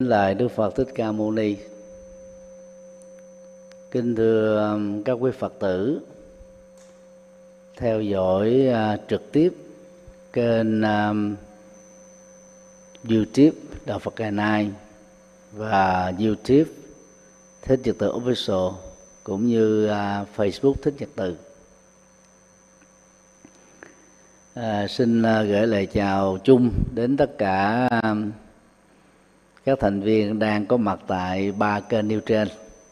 Lại Đức Phật Thích Ca Mâu Ni. Kính thưa các quý Phật tử theo dõi trực tiếp kênh YouTube Đạo Phật Ngày Nay và YouTube Thích Nhật Từ Official, cũng như Facebook Thích Nhật Từ. Xin gửi lời chào chung đến tất cả các thành viên đang có mặt tại ba kênh nêu trên.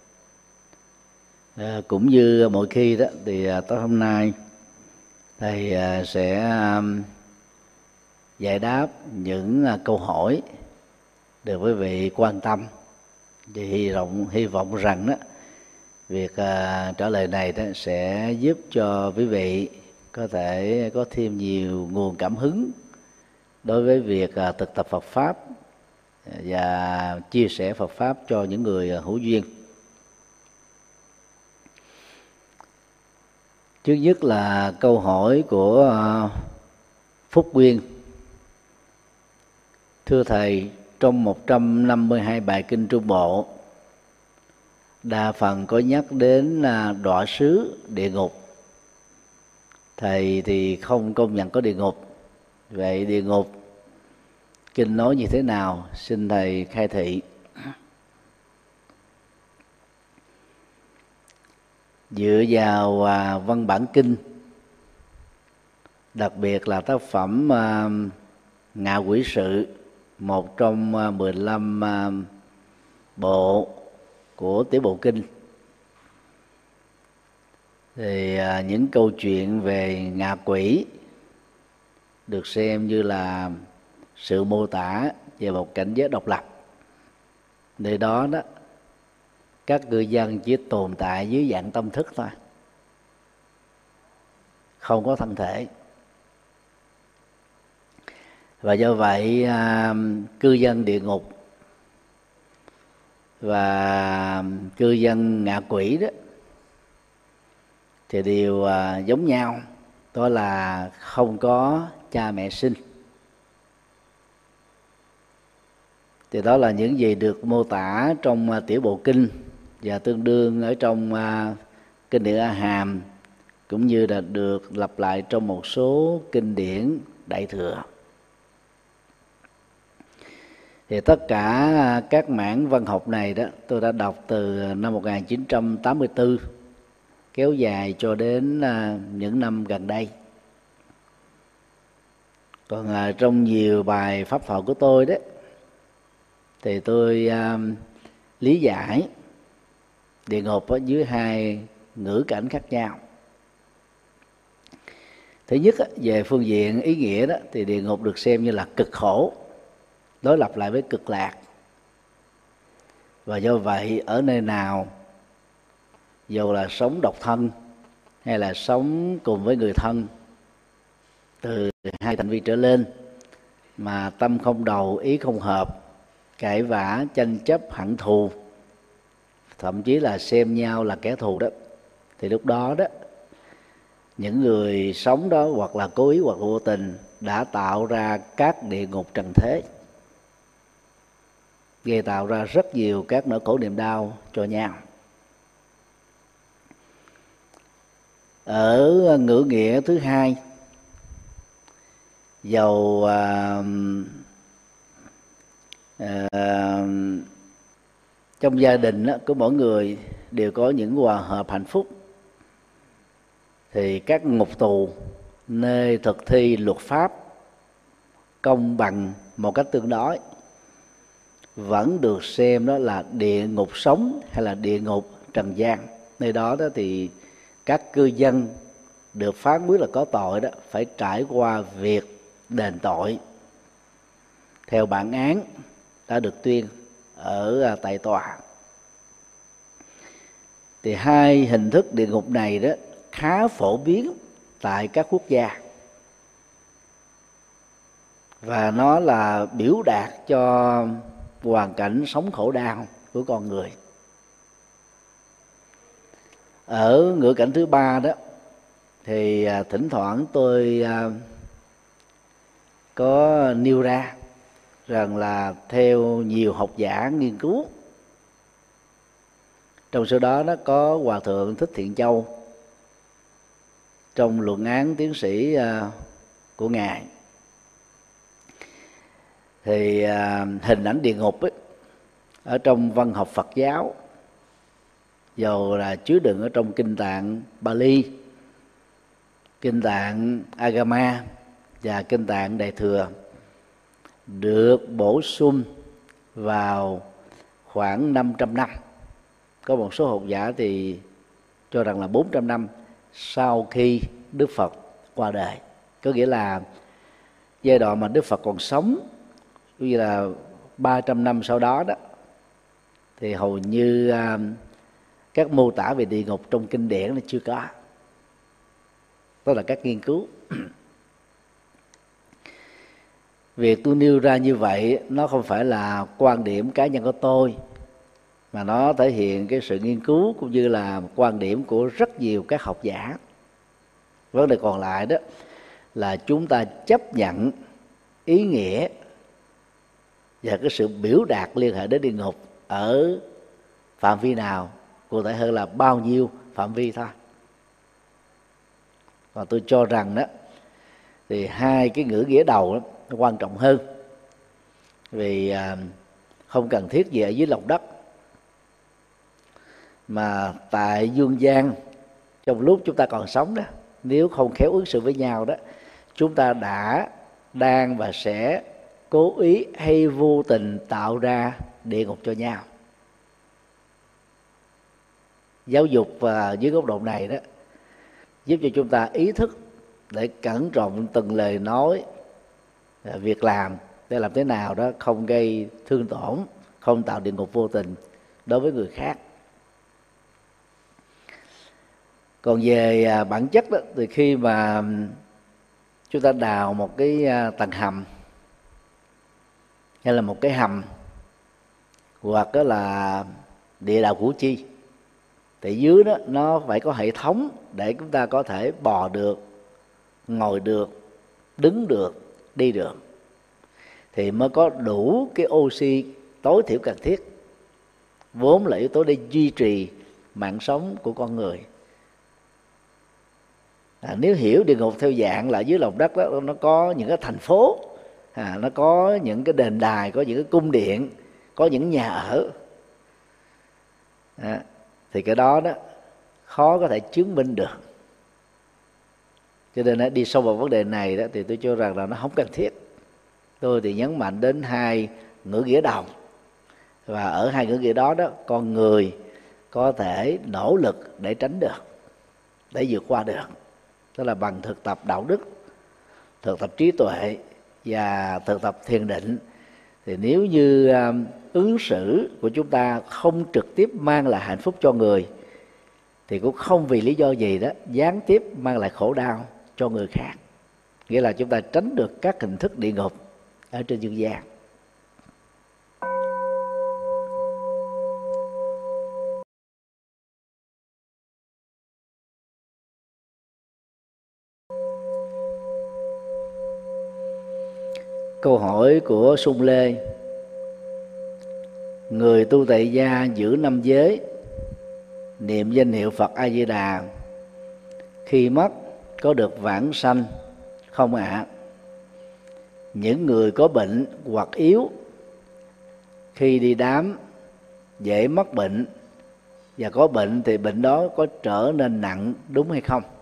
Cũng như mỗi khi đó thì tối hôm nay thầy sẽ giải đáp những câu hỏi được quý vị quan tâm, thì hy vọng rằng đó việc trả lời này đó sẽ giúp cho quý vị có thể có thêm nhiều nguồn cảm hứng đối với việc thực tập Phật pháp và chia sẻ Phật pháp cho những người hữu duyên. Trước nhất là câu hỏi của Phúc Nguyên. Thưa Thầy, trong 152 bài kinh Trung Bộ, đa phần có nhắc đến đọa xứ địa ngục. Thầy thì không công nhận có địa ngục. Vậy địa ngục kinh nói như thế nào? Xin Thầy khai thị. Dựa vào văn bản kinh, đặc biệt là tác phẩm Ngạ Quỷ Sự, một trong 15 bộ của Tiểu Bộ Kinh, thì những câu chuyện về ngạ quỷ được xem như là sự mô tả về một cảnh giới độc lập. Nơi đó đó, các cư dân chỉ tồn tại dưới dạng tâm thức thôi, không có thân thể. Và do vậy cư dân địa ngục và cư dân ngạ quỷ đó thì đều giống nhau, đó là không có cha mẹ sinh. Thì đó là những gì được mô tả trong Tiểu Bộ Kinh và tương đương ở trong kinh điển A Hàm, cũng như là được lặp lại trong một số kinh điển Đại Thừa. Thì tất cả các mảng văn học này đó tôi đã đọc từ năm 1984 kéo dài cho đến những năm gần đây. Còn trong nhiều bài pháp thoại của tôi đó thì tôi lý giải địa ngục dưới hai ngữ cảnh khác nhau. Thứ nhất, về phương diện ý nghĩa đó, thì địa ngục được xem như là cực khổ, đối lập lại với cực lạc. Và do vậy ở nơi nào, dù là sống độc thân hay là sống cùng với người thân từ hai thành viên trở lên, mà tâm không đầu ý không hợp, cãi vã tranh chấp hận thù, thậm chí là xem nhau là kẻ thù đó, thì lúc đó đó những người sống đó hoặc là cố ý hoặc vô tình đã tạo ra các địa ngục trần thế, gây tạo ra rất nhiều các nỗi khổ niềm đau cho nhau. Ở ngữ nghĩa thứ hai, dầu trong gia đình của mỗi người đều có những hòa hợp hạnh phúc, thì các ngục tù nơi thực thi luật pháp công bằng một cách tương đối vẫn được xem đó là địa ngục sống hay là địa ngục trần gian. Nơi đó đó thì các cư dân được phán quyết là có tội đó phải trải qua việc đền tội theo bản án đã được tuyên ở tại tòa. Thì hai hình thức địa ngục này đó khá phổ biến tại các quốc gia, và nó là biểu đạt cho hoàn cảnh sống khổ đau của con người. Ở ngữ cảnh thứ ba đó thì thỉnh thoảng tôi có nêu ra rằng là theo nhiều học giả nghiên cứu, trong số đó nó có Hòa thượng Thích Thiện Châu trong luận án tiến sĩ của ngài, thì hình ảnh địa ngục ấy, ở trong văn học Phật giáo, dầu là chứa đựng ở trong kinh tạng Bali, kinh tạng Agama và kinh tạng Đại Thừa, được bổ sung vào khoảng 500 năm. Có một số học giả thì cho rằng là 400 năm sau khi Đức Phật qua đời. Có nghĩa là giai đoạn mà Đức Phật còn sống, như là 300 năm sau đó đó, thì hầu như các mô tả về địa ngục trong kinh điển là chưa có. Đó là các nghiên cứu. Việc tôi nêu ra như vậy nó không phải là quan điểm cá nhân của tôi, mà nó thể hiện cái sự nghiên cứu cũng như là quan điểm của rất nhiều các học giả. Vấn đề còn lại đó là chúng ta chấp nhận ý nghĩa và cái sự biểu đạt liên hệ đến địa ngục ở phạm vi nào, cụ thể hơn là bao nhiêu phạm vi thôi. Và tôi cho rằng đó thì hai cái ngữ nghĩa đầu đó, nó quan trọng hơn, vì không cần thiết gì ở dưới lòng đất, mà tại dương gian trong lúc chúng ta còn sống đó, nếu không khéo ứng xử với nhau đó, chúng ta đã, đang và sẽ cố ý hay vô tình tạo ra địa ngục cho nhau. Giáo dục và dưới góc độ này đó giúp cho chúng ta ý thức để cẩn trọng từng lời nói, việc làm, để làm thế nào đó không gây thương tổn, không tạo địa ngục vô tình đối với người khác. Còn về bản chất đó, thì khi mà chúng ta đào một cái tầng hầm hay là một cái hầm, hoặc đó là địa đạo Củ Chi, thì dưới đó nó phải có hệ thống để chúng ta có thể bò được, ngồi được, đứng được, đi được, thì mới có đủ cái oxy tối thiểu cần thiết, vốn là yếu tố để duy trì mạng sống của con người. Nếu hiểu địa ngục theo dạng là dưới lòng đất đó, nó có những cái thành phố, nó có những cái đền đài, có những cái cung điện, có những nhà ở, thì cái đó đó khó có thể chứng minh được. Cho nên đi sâu vào vấn đề này đó, thì tôi cho rằng là nó không cần thiết. Tôi thì nhấn mạnh đến hai ngữ nghĩa đầu, và ở hai ngữ nghĩa đó đó, con người có thể nỗ lực để tránh được, để vượt qua được. Đó là bằng thực tập đạo đức, thực tập trí tuệ và thực tập thiền định. Thì nếu như ứng xử của chúng ta không trực tiếp mang lại hạnh phúc cho người, thì cũng không vì lý do gì đó gián tiếp mang lại khổ đau cho người khác. Nghĩa là chúng ta tránh được các hình thức địa ngục ở trên dương gian. Câu hỏi của Sung Lê: người tu tại gia giữ 5 giới, niệm danh hiệu Phật A Di Đà, khi mất có được vãng sanh không ạ? Những người có bệnh hoặc yếu, khi đi đám dễ mắc bệnh, và có bệnh thì bệnh đó có trở nên nặng đúng hay không?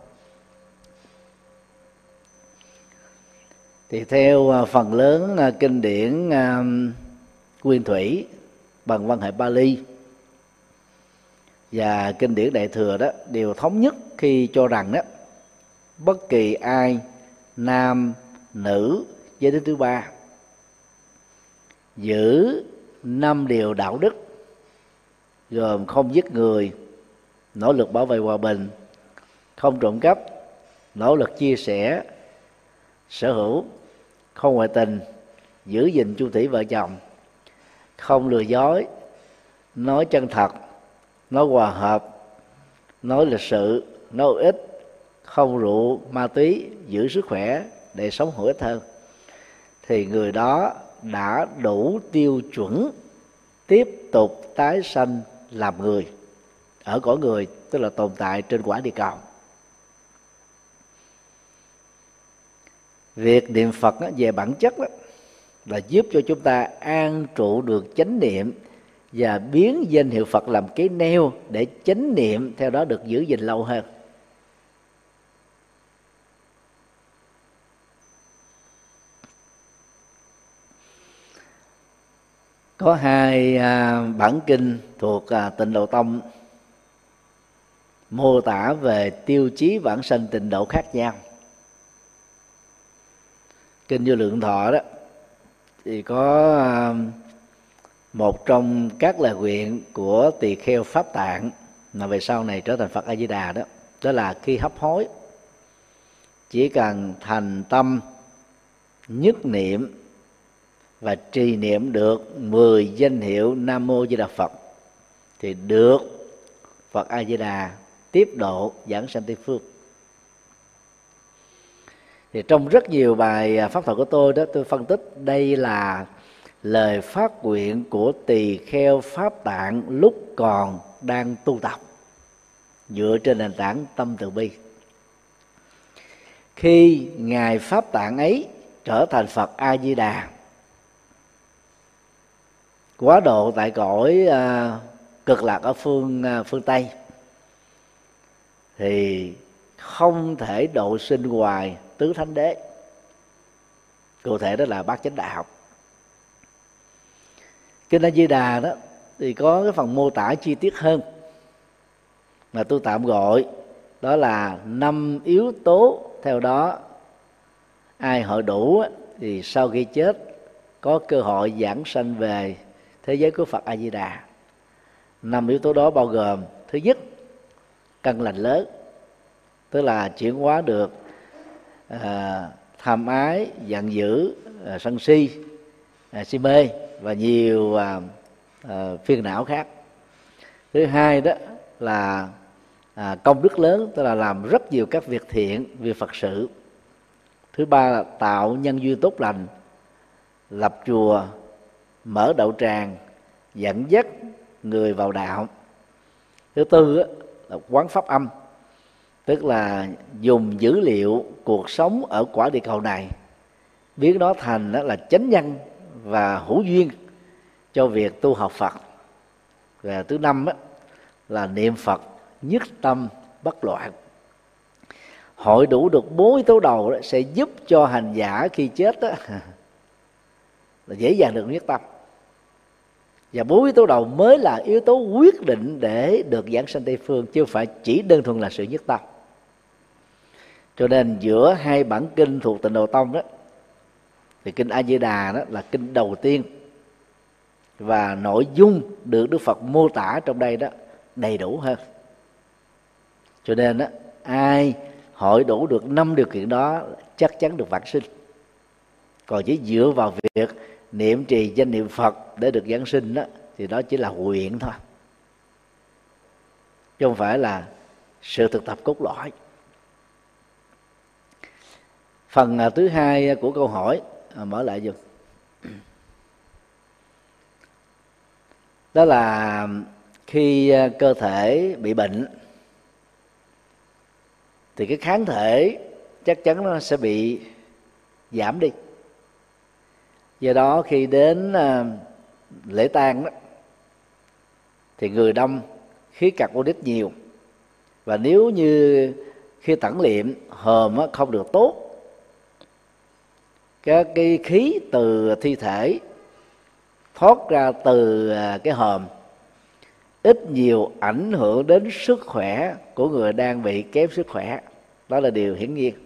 Thì theo phần lớn kinh điển nguyên thủy bằng văn hệ Pali và kinh điển Đại Thừa đó đều thống nhất khi cho rằng đó, bất kỳ ai, nam, nữ, giới tính thứ ba, giữ 5 điều đạo đức gồm không giết người, nỗ lực bảo vệ hòa bình, không trộm cắp, nỗ lực chia sẻ sở hữu, không ngoại tình, giữ gìn chung thủy vợ chồng, không lừa dối, nói chân thật, nói hòa hợp, nói lịch sự, nói hữu ích, không rượu ma túy, giữ sức khỏe để sống hữu ích hơn, thì người đó đã đủ tiêu chuẩn tiếp tục tái sanh làm người ở cõi người, tức là tồn tại trên quả địa cầu. Việc niệm Phật về bản chất là giúp cho chúng ta an trụ được chánh niệm và biến danh hiệu Phật làm cái neo để chánh niệm theo đó được giữ gìn lâu hơn. Có hai bản kinh thuộc Tịnh Độ Tông mô tả về tiêu chí vãng sanh tịnh độ khác nhau. Kinh Vô Lượng Thọ đó thì có một trong các lời nguyện của tỳ kheo Pháp Tạng mà về sau này trở thành Phật A Di Đà đó, đó là khi hấp hối chỉ cần thành tâm nhất niệm và trì niệm được 10 danh hiệu Nam Mô Di Đà Phật thì được Phật A Di Đà tiếp độ giảng sanh Tây phương. Thì trong rất nhiều bài pháp thoại của tôi đó, tôi phân tích đây là lời phát nguyện của tỳ kheo Pháp Tạng lúc còn đang tu tập dựa trên nền tảng tâm từ bi. Khi ngài Pháp Tạng ấy trở thành Phật A Di Đà, quá độ tại cõi cực lạc ở phương Tây, thì không thể độ sinh hoài tứ thánh đế, cụ thể đó là bát chánh đạo. Kinh A Di Đà đó thì có cái phần mô tả chi tiết hơn mà tôi tạm gọi đó là 5 yếu tố. Theo đó ai hội đủ thì sau khi chết có cơ hội giảng sanh về thế giới của Phật A Di Đà. 5 yếu tố đó bao gồm: thứ nhất, căn lành lớn, tức là chuyển hóa được tham ái, giận dữ, sân si, si mê và nhiều phiền não khác. Thứ hai đó là công đức lớn, tức là làm rất nhiều các việc thiện, việc Phật sự. Thứ ba là tạo nhân duyên tốt lành, lập chùa, mở đạo tràng, dẫn dắt người vào đạo. Thứ tư là quán pháp âm, tức là dùng dữ liệu cuộc sống ở quả địa cầu này biến nó thành là chánh nhân và hữu duyên cho việc tu học Phật. Và thứ năm là niệm Phật nhất tâm bất loạn. Hội đủ được 4 yếu tố đầu đó sẽ giúp cho hành giả khi chết đó, là dễ dàng được nhất tâm. Và 4 yếu tố đầu mới là yếu tố quyết định để được giảng sanh Tây phương, chứ không phải chỉ đơn thuần là sự nhất tâm. Cho nên giữa hai bản kinh thuộc Tịnh Độ Tông đó, thì kinh A Di Đà đó là kinh đầu tiên, và nội dung được Đức Phật mô tả trong đây đó đầy đủ hơn. Cho nên đó, ai hội đủ được 5 điều kiện đó chắc chắn được vãng sinh. Còn chỉ dựa vào việc niệm trì danh niệm Phật để được giảng sinh đó, thì đó chỉ là nguyện thôi, chứ không phải là sự thực tập cốt lõi. Phần thứ hai của câu hỏi, mở lại dùm. Đó là khi cơ thể bị bệnh thì cái kháng thể chắc chắn nó sẽ bị giảm đi. Do đó khi đến lễ tang đó thì người đông, khí carbonic nhiều, và nếu như khi tẩn liệm hòm không được tốt, các cái khí từ thi thể thoát ra từ cái hòm ít nhiều ảnh hưởng đến sức khỏe của người đang bị kém sức khỏe. Đó là điều hiển nhiên.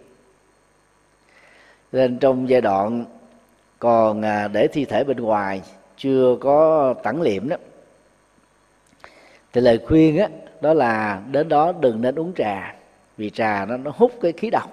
Nên trong giai đoạn còn để thi thể bên ngoài chưa có tẩn liệm đó, thì lời khuyên đó là đến đó đừng nên uống trà, vì trà nó hút cái khí độc.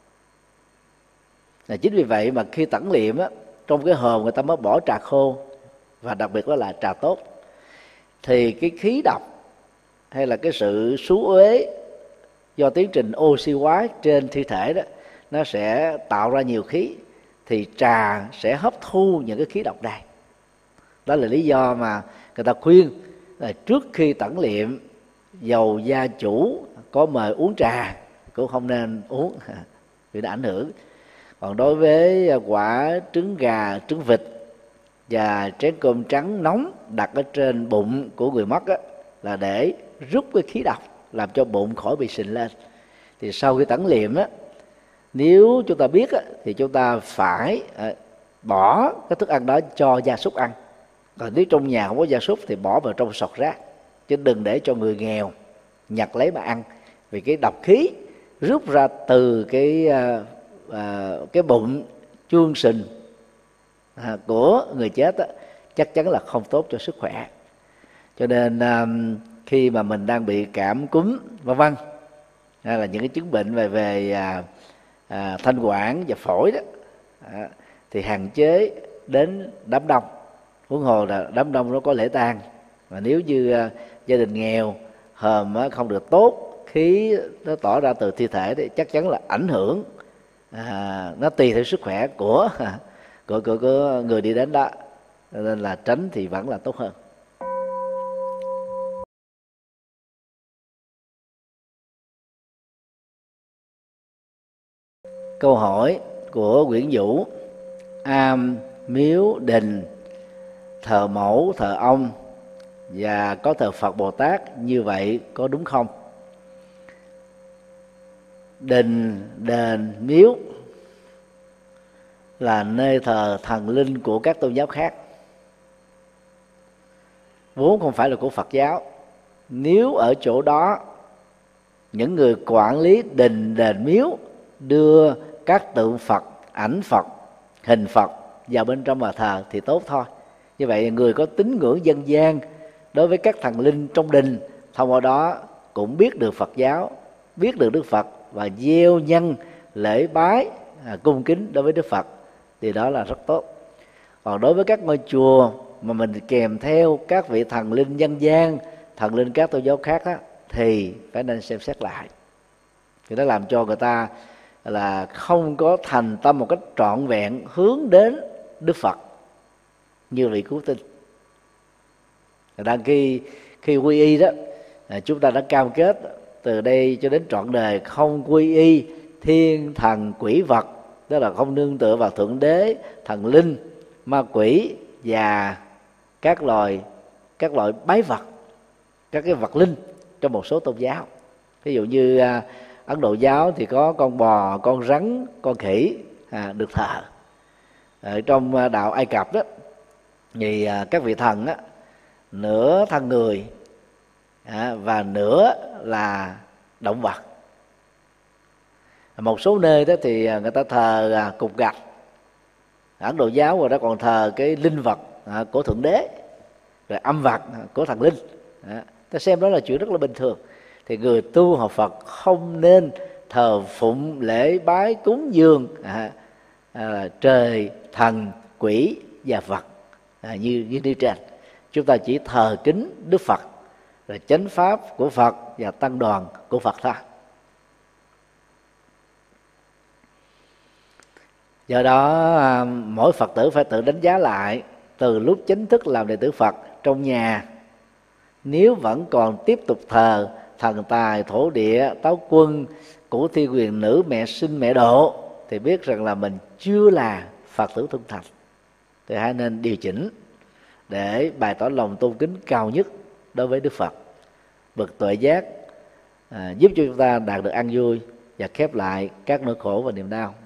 Chính vì vậy mà khi tẩn liệm trong cái hòm người ta mới bỏ trà khô, và đặc biệt đó là trà tốt, thì cái khí độc hay là cái sự xú uế do tiến trình oxy hóa trên thi thể đó, nó sẽ tạo ra nhiều khí, thì trà sẽ hấp thu những cái khí độc này. Đó là lý do mà người ta khuyên là trước khi tẩn liệm, dầu gia chủ có mời uống trà cũng không nên uống vì nó ảnh hưởng. Còn đối với quả trứng gà, trứng vịt và chén cơm trắng nóng đặt ở trên bụng của người mất á, là để rút cái khí độc, làm cho bụng khỏi bị sình lên. Thì sau khi tẩn liệm á, nếu chúng ta biết á, thì chúng ta phải bỏ cái thức ăn đó cho gia súc ăn. Còn nếu trong nhà không có gia súc thì bỏ vào trong sọt rác, chứ đừng để cho người nghèo nhặt lấy mà ăn. Vì cái độc khí rút ra từ cái bụng chuông sình của người chết á, chắc chắn là không tốt cho sức khỏe. Cho nên khi mà mình đang bị cảm cúm vân vân, hay là những cái chứng bệnh về thanh quản và phổi đó, thì hạn chế đến đám đông. Huống hồ là đám đông nó có lễ tang, mà nếu như gia đình nghèo hòm không được tốt, khí nó tỏ ra từ thi thể thì chắc chắn là ảnh hưởng, nó tùy theo sức khỏe của người đi đến đó, nên là tránh thì vẫn là tốt hơn. Câu hỏi của Nguyễn Vũ: am, miếu, đình, thờ mẫu, thờ ông và có thờ Phật Bồ Tát, như vậy có đúng không? Đình, đền, miếu là nơi thờ thần linh của các tôn giáo khác, vốn không phải là của Phật giáo. Nếu ở chỗ đó những người quản lý đình, đền, miếu đưa các tượng Phật, ảnh Phật, hình Phật vào bên trong mà thờ thì tốt thôi. Như vậy người có tín ngưỡng dân gian đối với các thần linh trong đình, thông qua đó cũng biết được Phật giáo, biết được Đức Phật và gieo nhân lễ bái cung kính đối với Đức Phật, thì đó là rất tốt. Còn đối với các ngôi chùa mà mình kèm theo các vị thần linh dân gian, thần linh các tôn giáo khác á, thì phải nên xem xét lại. Thì nó làm cho người ta là không có thành tâm một cách trọn vẹn hướng đến Đức Phật như vị cứu tinh. Đang khi quy y đó, chúng ta đã cam kết từ đây cho đến trọn đời không quy y thiên thần quỷ vật, tức là không nương tựa vào thượng đế, thần linh, ma quỷ và các loại bái vật, các cái vật linh trong một số tôn giáo. Ví dụ như Ấn Độ giáo thì có con bò, con rắn, con khỉ được thờ. Ở trong đạo Ai Cập đó thì các vị thần á, nửa thân người và nửa là động vật. Một số nơi đó thì người ta thờ cục gạch. Ấn Độ giáo rồi đó còn thờ cái linh vật của thượng đế, rồi âm vật của thần linh. Ta xem đó là chuyện rất là bình thường. Thì người tu học Phật không nên thờ phụng lễ bái cúng dường trời, thần, quỷ và vật như đi trên. Chúng ta chỉ thờ kính Đức Phật, rồi chánh pháp của Phật và tăng đoàn của Phật thôi. Do đó mỗi Phật tử phải tự đánh giá lại từ lúc chính thức làm đệ tử Phật trong nhà, nếu vẫn còn tiếp tục thờ thần tài, thổ địa, táo quân, cửu thi quyền nữ, mẹ sinh, mẹ độ, thì biết rằng là mình chưa là Phật tử trung thành. Thì hãy nên điều chỉnh để bày tỏ lòng tôn kính cao nhất đối với Đức Phật, bậc tuệ giác, giúp cho chúng ta đạt được an vui và khép lại các nỗi khổ và niềm đau.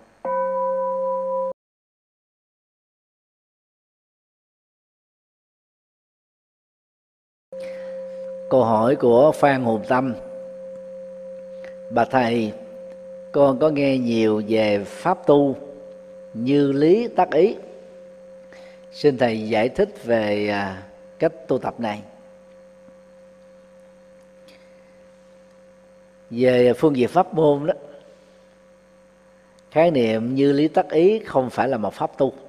Câu hỏi của Phan Hùng Tâm: bạch thầy, con có nghe nhiều về pháp tu như lý tác ý, xin thầy giải thích về cách tu tập này. Về phương diện pháp môn đó, khái niệm như lý tác ý không phải là một pháp tu.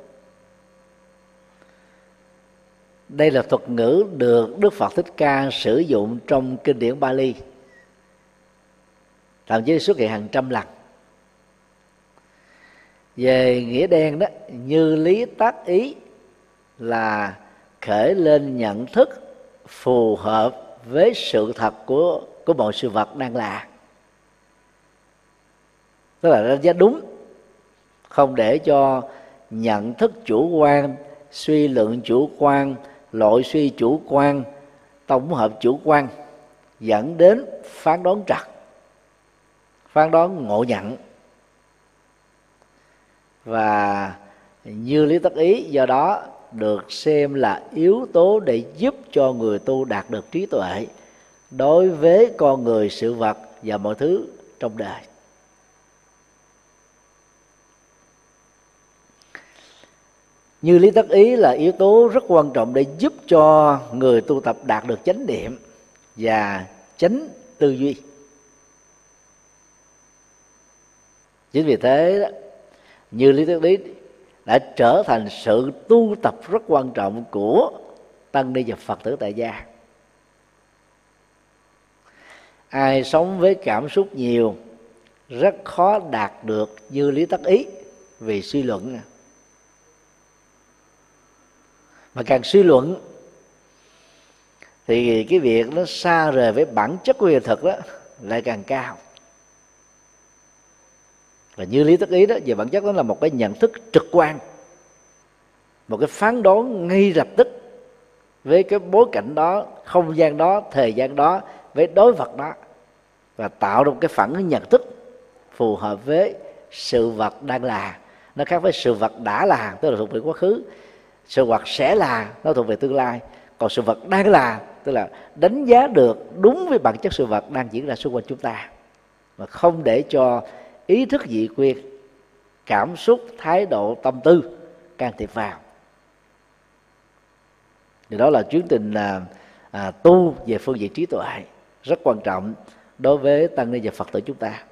Đây là thuật ngữ được Đức Phật Thích Ca sử dụng trong kinh điển Bali, thậm chí xuất hiện hàng trăm lần. Về nghĩa đen đó, như lý tác ý là khởi lên nhận thức phù hợp với sự thật của mọi sự vật đang là, tức là đánh giá đúng, không để cho nhận thức chủ quan, suy luận chủ quan, loại suy chủ quan, tổng hợp chủ quan dẫn đến phán đoán trật, phán đoán ngộ nhận. Và như lý tác ý do đó được xem là yếu tố để giúp cho người tu đạt được trí tuệ đối với con người, sự vật và mọi thứ trong đời. Như lý tác ý là yếu tố rất quan trọng để giúp cho người tu tập đạt được chánh niệm và chánh tư duy. Chính vì thế đó, như lý tác ý đã trở thành sự tu tập rất quan trọng của tăng ni và Phật tử tại gia. Ai sống với cảm xúc nhiều rất khó đạt được như lý tác ý vì suy luận. Mà càng suy luận thì cái việc nó xa rời với bản chất của hiện thực đó lại càng cao. Và như lý tác ý đó, về bản chất đó là một cái nhận thức trực quan, một cái phán đoán ngay lập tức với cái bối cảnh đó, không gian đó, thời gian đó, với đối vật đó, và tạo ra một cái phản ứng nhận thức phù hợp với sự vật đang là. Nó khác với sự vật đã là, tức là thuộc về quá khứ. Sự vật sẽ là, nó thuộc về tương lai. Còn sự vật đang là, tức là đánh giá được đúng với bản chất sự vật đang diễn ra xung quanh chúng ta, mà không để cho ý thức dị quyên, cảm xúc, thái độ, tâm tư can thiệp vào. Thì đó là chuyến trình tu về phương diện trí tuệ rất quan trọng đối với tăng ni và Phật tử chúng ta.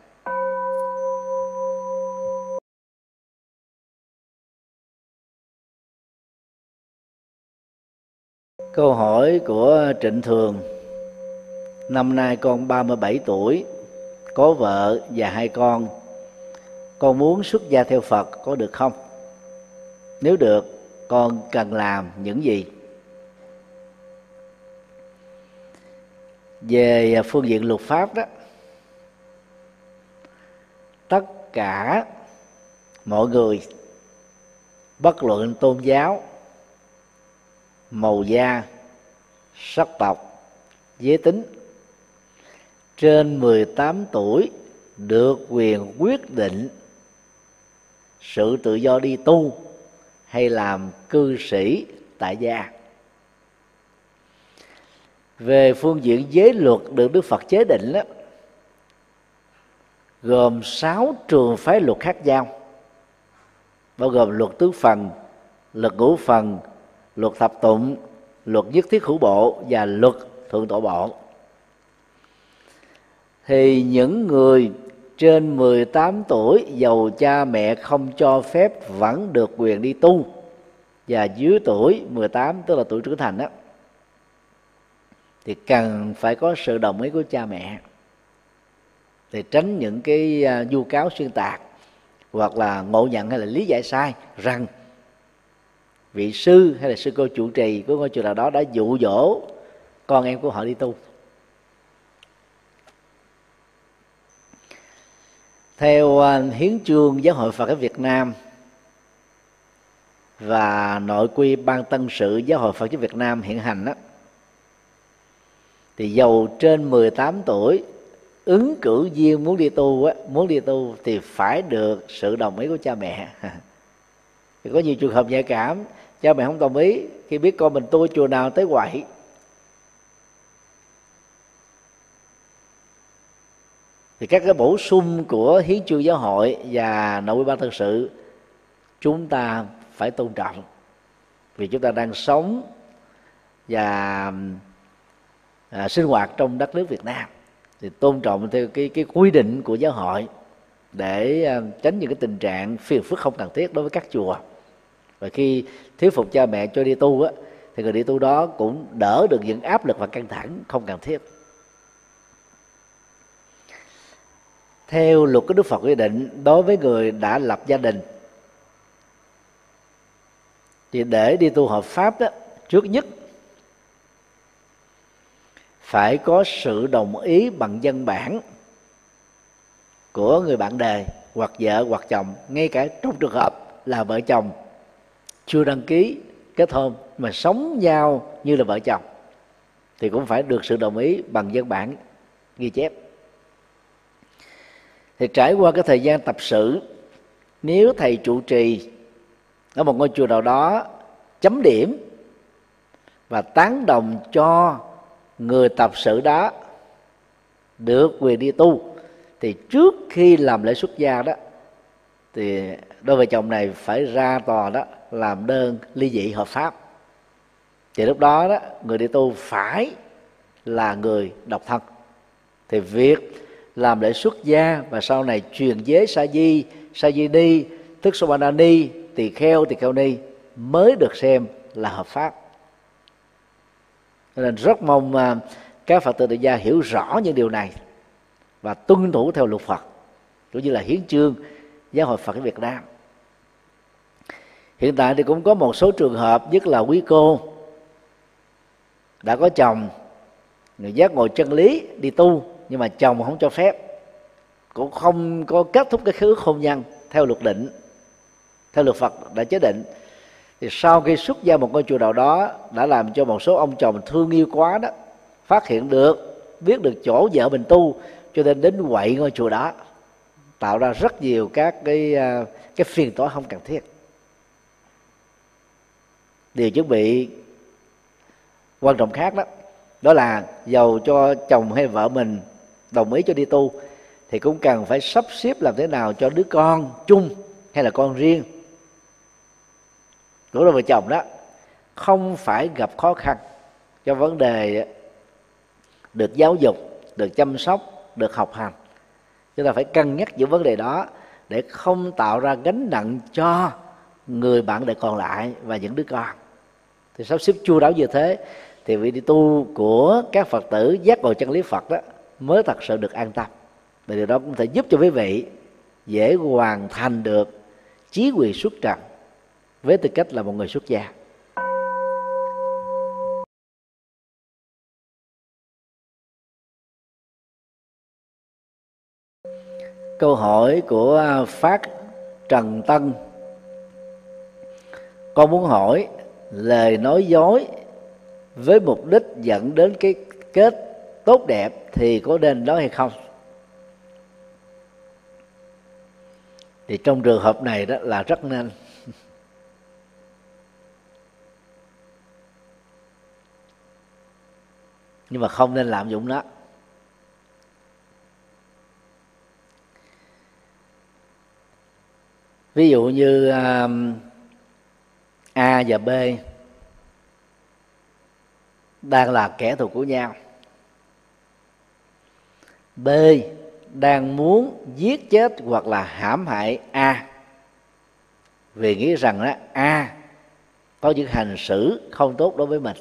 Câu hỏi của Trịnh Thường: năm nay con 37 tuổi, có vợ và 2 con muốn xuất gia theo Phật có được không? Nếu được, con cần làm những gì? Về phương diện luật pháp đó, tất cả mọi người, bất luận tôn giáo, màu da, sắc tộc, giới tính, trên 18 tuổi được quyền quyết định sự tự do đi tu hay làm cư sĩ tại gia. Về phương diện giới luật được Đức Phật chế định đó, gồm 6 trường phái luật khác nhau, bao gồm luật tứ phần, luật ngũ phần, luật thập tụng, luật nhất thiết hữu bộ và luật thượng tọa bộ. Thì những người trên 18 tuổi dầu cha mẹ không cho phép vẫn được quyền đi tu, và dưới tuổi 18, tức là tuổi trưởng thành đó, thì cần phải có sự đồng ý của cha mẹ, để tránh những cái vu cáo xuyên tạc hoặc là ngộ nhận hay là lý giải sai rằng vị sư hay là sư cô trụ trì của ngôi chùa nào đó đã dụ dỗ con em của họ đi tu. Theo hiến chương Giáo hội Phật giáo Việt Nam và nội quy ban tân sự Giáo hội Phật giáo Việt Nam hiện hành đó, thì dầu trên 18 tuổi ứng cử viên muốn đi tu thì phải được sự đồng ý của cha mẹ. Thì có nhiều trường hợp nhạy cảm, cha mẹ không đồng ý, khi biết con mình tu ở chùa nào tới quậy. Thì các cái bổ sung của hiến chương giáo hội và nội quy ban tân sự chúng ta phải tôn trọng, vì chúng ta đang sống và sinh hoạt trong đất nước Việt Nam, thì tôn trọng theo cái quy định của giáo hội để tránh những cái tình trạng phiền phức không cần thiết đối với các chùa. Và khi thuyết phục cha mẹ cho đi tu á, thì người đi tu đó cũng đỡ được những áp lực và căng thẳng không cần thiết. Theo luật của Đức Phật quy định, đối với người đã lập gia đình Thì để đi tu hợp pháp đó, trước nhất phải có sự đồng ý bằng văn bản của người bạn đời hoặc vợ hoặc chồng, ngay cả trong trường hợp là vợ chồng chưa đăng ký kết hôn mà sống nhau như là vợ chồng thì cũng phải được sự đồng ý bằng văn bản ghi chép. Thì trải qua cái thời gian tập sự, nếu thầy trụ trì ở một ngôi chùa nào đó chấm điểm và tán đồng cho người tập sự đó được quyền đi tu, thì trước khi làm lễ xuất gia đó thì đôi vợ chồng này phải ra tòa đó làm đơn ly dị hợp pháp. Thì lúc đó đó người đi tu phải là người độc thân. Thì việc làm lễ xuất gia và sau này truyền giới sa di ni, thức sô ba na ni, tỳ kheo ni mới được xem là hợp pháp. Nên rất mong các Phật tử tại gia hiểu rõ những điều này và tuân thủ theo luật Phật, cũng như là hiến chương Giáo hội Phật Việt Nam. Hiện tại thì cũng có một số trường hợp, nhất là quý cô đã có chồng, người giác ngộ chân lý đi tu, nhưng mà chồng không cho phép, cũng không có kết thúc cái khế ước hôn nhân theo luật định, theo luật Phật đã chế định. Thì sau khi xuất gia một ngôi chùa nào đó đã làm cho một số ông chồng thương yêu quá đó, phát hiện được, biết được chỗ vợ mình tu, cho nên đến quậy ngôi chùa đó, tạo ra rất nhiều các cái phiền toái không cần thiết. Điều chuẩn bị quan trọng khác đó là dầu cho chồng hay vợ mình đồng ý cho đi tu thì cũng cần phải sắp xếp làm thế nào cho đứa con chung hay là con riêng của đôi vợ chồng đó không phải gặp khó khăn cho vấn đề được giáo dục, được chăm sóc, được học hành. Chúng ta phải cân nhắc những vấn đề đó để không tạo ra gánh nặng cho người bạn đời còn lại và những đứa con. Thì sắp xếp chu đáo như thế thì việc đi tu của các Phật tử giác ngộ chân lý Phật đó mới thật sự được an tâm. Và điều đó cũng thể giúp cho quý vị dễ hoàn thành được chí quyền xuất trần với tư cách là một người xuất gia. Câu hỏi của Phát Trần Tân: con muốn hỏi lời nói dối với mục đích dẫn đến cái kết tốt đẹp thì có nên nói hay không? Thì trong trường hợp này đó là rất nên. Nhưng mà không nên lạm dụng nó. Ví dụ như A và B đang là kẻ thù của nhau. B đang muốn giết chết hoặc là hãm hại A vì nghĩ rằng đó A có những hành xử không tốt đối với mình.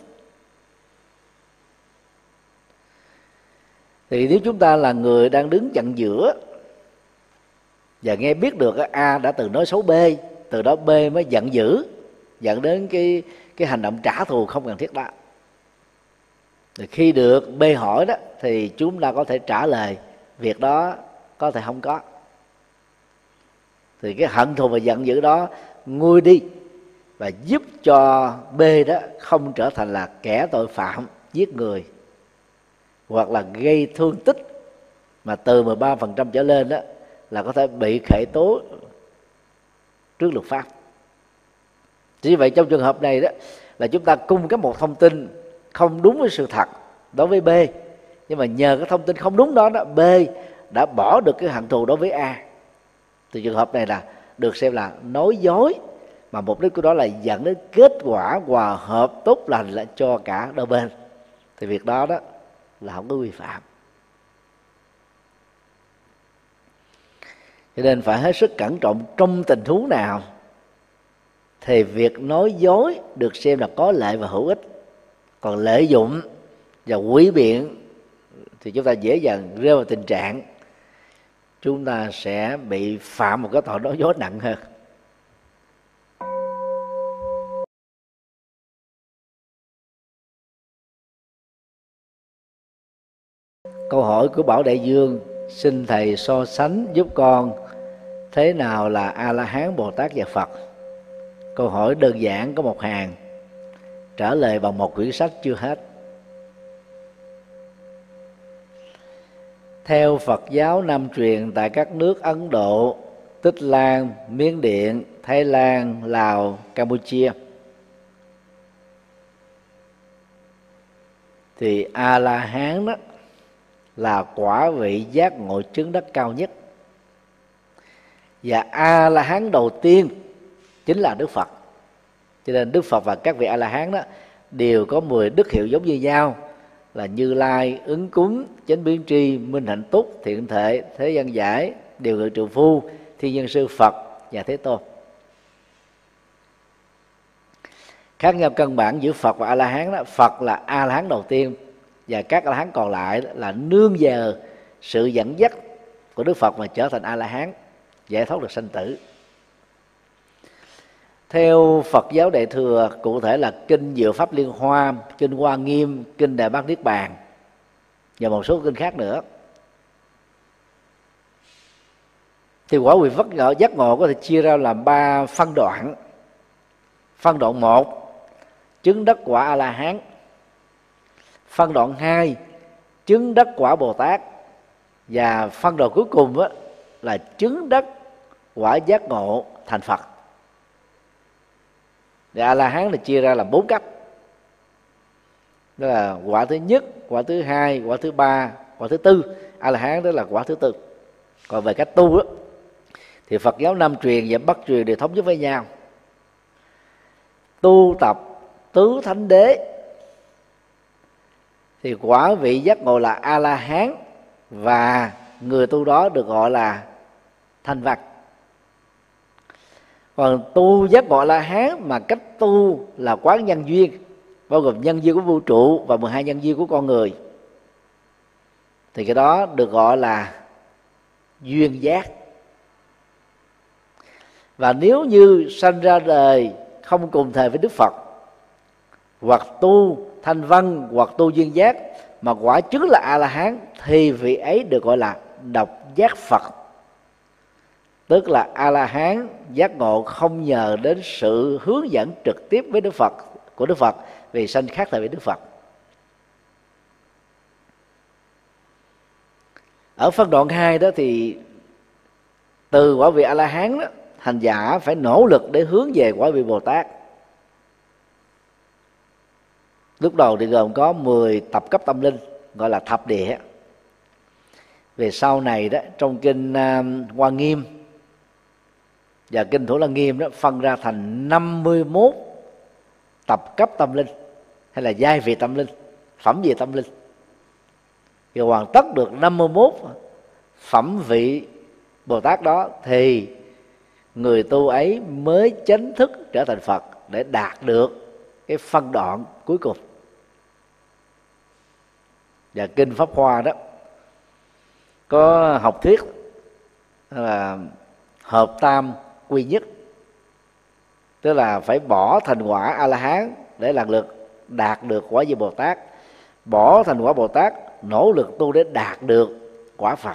Thì nếu chúng ta là người đang đứng chặn giữa và nghe biết được A đã từng nói xấu B, từ đó B mới giận dữ, dẫn đến cái hành động trả thù không cần thiết đó. Thì khi được B hỏi đó thì chúng ta có thể trả lời việc đó có thể không có. Thì cái hận thù và giận dữ đó nguôi đi và giúp cho B đó không trở thành là kẻ tội phạm giết người hoặc là gây thương tích mà từ 13% trở lên đó là có thể bị khởi tố trước luật pháp. Chỉ vậy trong trường hợp này đó là chúng ta cung cấp một thông tin không đúng với sự thật đối với B, nhưng mà nhờ cái thông tin không đúng đó B đã bỏ được cái hận thù đối với A. Thì trường hợp này là được xem là nói dối, mà mục đích của đó là dẫn đến kết quả hòa hợp tốt lành là cho cả đôi bên. Thì việc đó đó là không có vi phạm. Cho nên phải hết sức cẩn trọng trong tình huống nào thì việc nói dối được xem là có lợi và hữu ích. Còn lợi dụng và quỷ biện thì chúng ta dễ dàng rơi vào tình trạng chúng ta sẽ bị phạm một cái tội nói dối nặng hơn. Câu hỏi của Bảo Đại Dương: xin thầy so sánh giúp con thế nào là A La Hán, Bồ Tát và Phật. Câu hỏi đơn giản có một hàng, trả lời bằng một quyển sách chưa hết. Theo Phật giáo Nam truyền tại các nước Ấn Độ, Tích Lan, Miến Điện, Thái Lan, Lào, Campuchia, thì A La Hán đó là quả vị giác ngộ chứng đắc cao nhất, và A La Hán đầu tiên chính là Đức Phật. Cho nên Đức Phật và các vị A La Hán đó đều có 10 đức hiệu giống như nhau, là Như Lai, Ứng Cúng, Chánh Biến Tri, Minh Hạnh Túc, Thiện Thể, Thế Gian Giải, Điều Ngự Trượng Phu, Thiên Nhân Sư, Phật và Thế Tôn. Khác nhau căn bản giữa Phật và A La Hán đó, Phật là A La Hán đầu tiên và các A La Hán còn lại là nương nhờ sự dẫn dắt của Đức Phật mà trở thành A La Hán, giải thoát được sanh tử. Theo Phật giáo Đại thừa, cụ thể là kinh Diệu Pháp Liên Hoa, kinh Hoa Nghiêm, kinh Đại Bát Niết Bàn và một số kinh khác nữa, thì quả vị giác ngộ có thể chia ra làm 3 phân đoạn. Phân đoạn 1, chứng đắc quả A La Hán. Phân đoạn 2, chứng đắc quả Bồ Tát. Và phân đoạn cuối cùng là chứng đắc quả giác ngộ thành Phật. Thì A La Hán là chia ra làm 4 cấp. Đó là quả thứ nhất, quả thứ hai, quả thứ ba, quả thứ tư. A La Hán đó là quả thứ tư. Còn về cách tu đó, thì Phật giáo Nam truyền và Bắc truyền đều thống nhất với nhau. Tu tập tứ thánh đế thì quả vị giác ngộ là A La Hán, và người tu đó được gọi là thanh văn. Còn tu giác ngộ A La Hán mà cách tu là quán nhân duyên, bao gồm nhân duyên của vũ trụ và 12 nhân duyên của con người, thì cái đó được gọi là duyên giác. Và nếu như sanh ra đời không cùng thời với Đức Phật, hoặc tu thanh văn hoặc tu duyên giác mà quả chứng là A La Hán, thì vị ấy được gọi là độc giác Phật. Tức là A La Hán giác ngộ không nhờ đến sự hướng dẫn trực tiếp với Đức Phật của Đức Phật, vì sanh khác thời với Đức Phật. Ở phân đoạn 2 đó thì từ quả vị A La Hán đó, hành giả phải nỗ lực để hướng về quả vị Bồ Tát. Lúc đầu thì gồm có 10 tập cấp tâm linh, gọi là thập địa. Về sau này đó, trong kinh Hoa Nghiêm và kinh Thủ Lăng Nghiêm đó, phân ra thành 51 tập cấp tâm linh, hay là giai vị tâm linh, phẩm vị tâm linh. Khi hoàn tất được 51 phẩm vị Bồ Tát đó, thì người tu ấy mới chánh thức trở thành Phật, để đạt được cái phân đoạn cuối cùng. Và kinh Pháp Hoa đó có học thuyết là hợp tam quy nhất, tức là phải bỏ thành quả A La Hán để lần lượt đạt được quả vị Bồ Tát, bỏ thành quả Bồ Tát nỗ lực tu để đạt được quả Phật.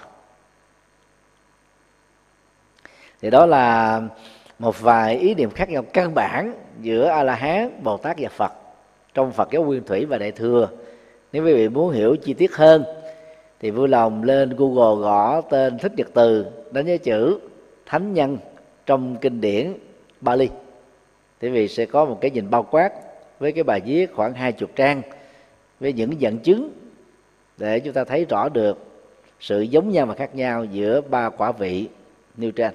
Thì đó là một vài ý niệm khác nhau căn bản giữa A La Hán, Bồ Tát và Phật trong Phật giáo Nguyên Thủy và Đại thừa. Nếu quý vị muốn hiểu chi tiết hơn thì vui lòng lên Google gõ tên Thích Nhật Từ, đánh dấu chữ thánh nhân trong kinh điển Bali, thì quý vị sẽ có một cái nhìn bao quát với cái bài viết khoảng 20 trang với những dẫn chứng để chúng ta thấy rõ được sự giống nhau và khác nhau giữa 3 quả vị nêu trên.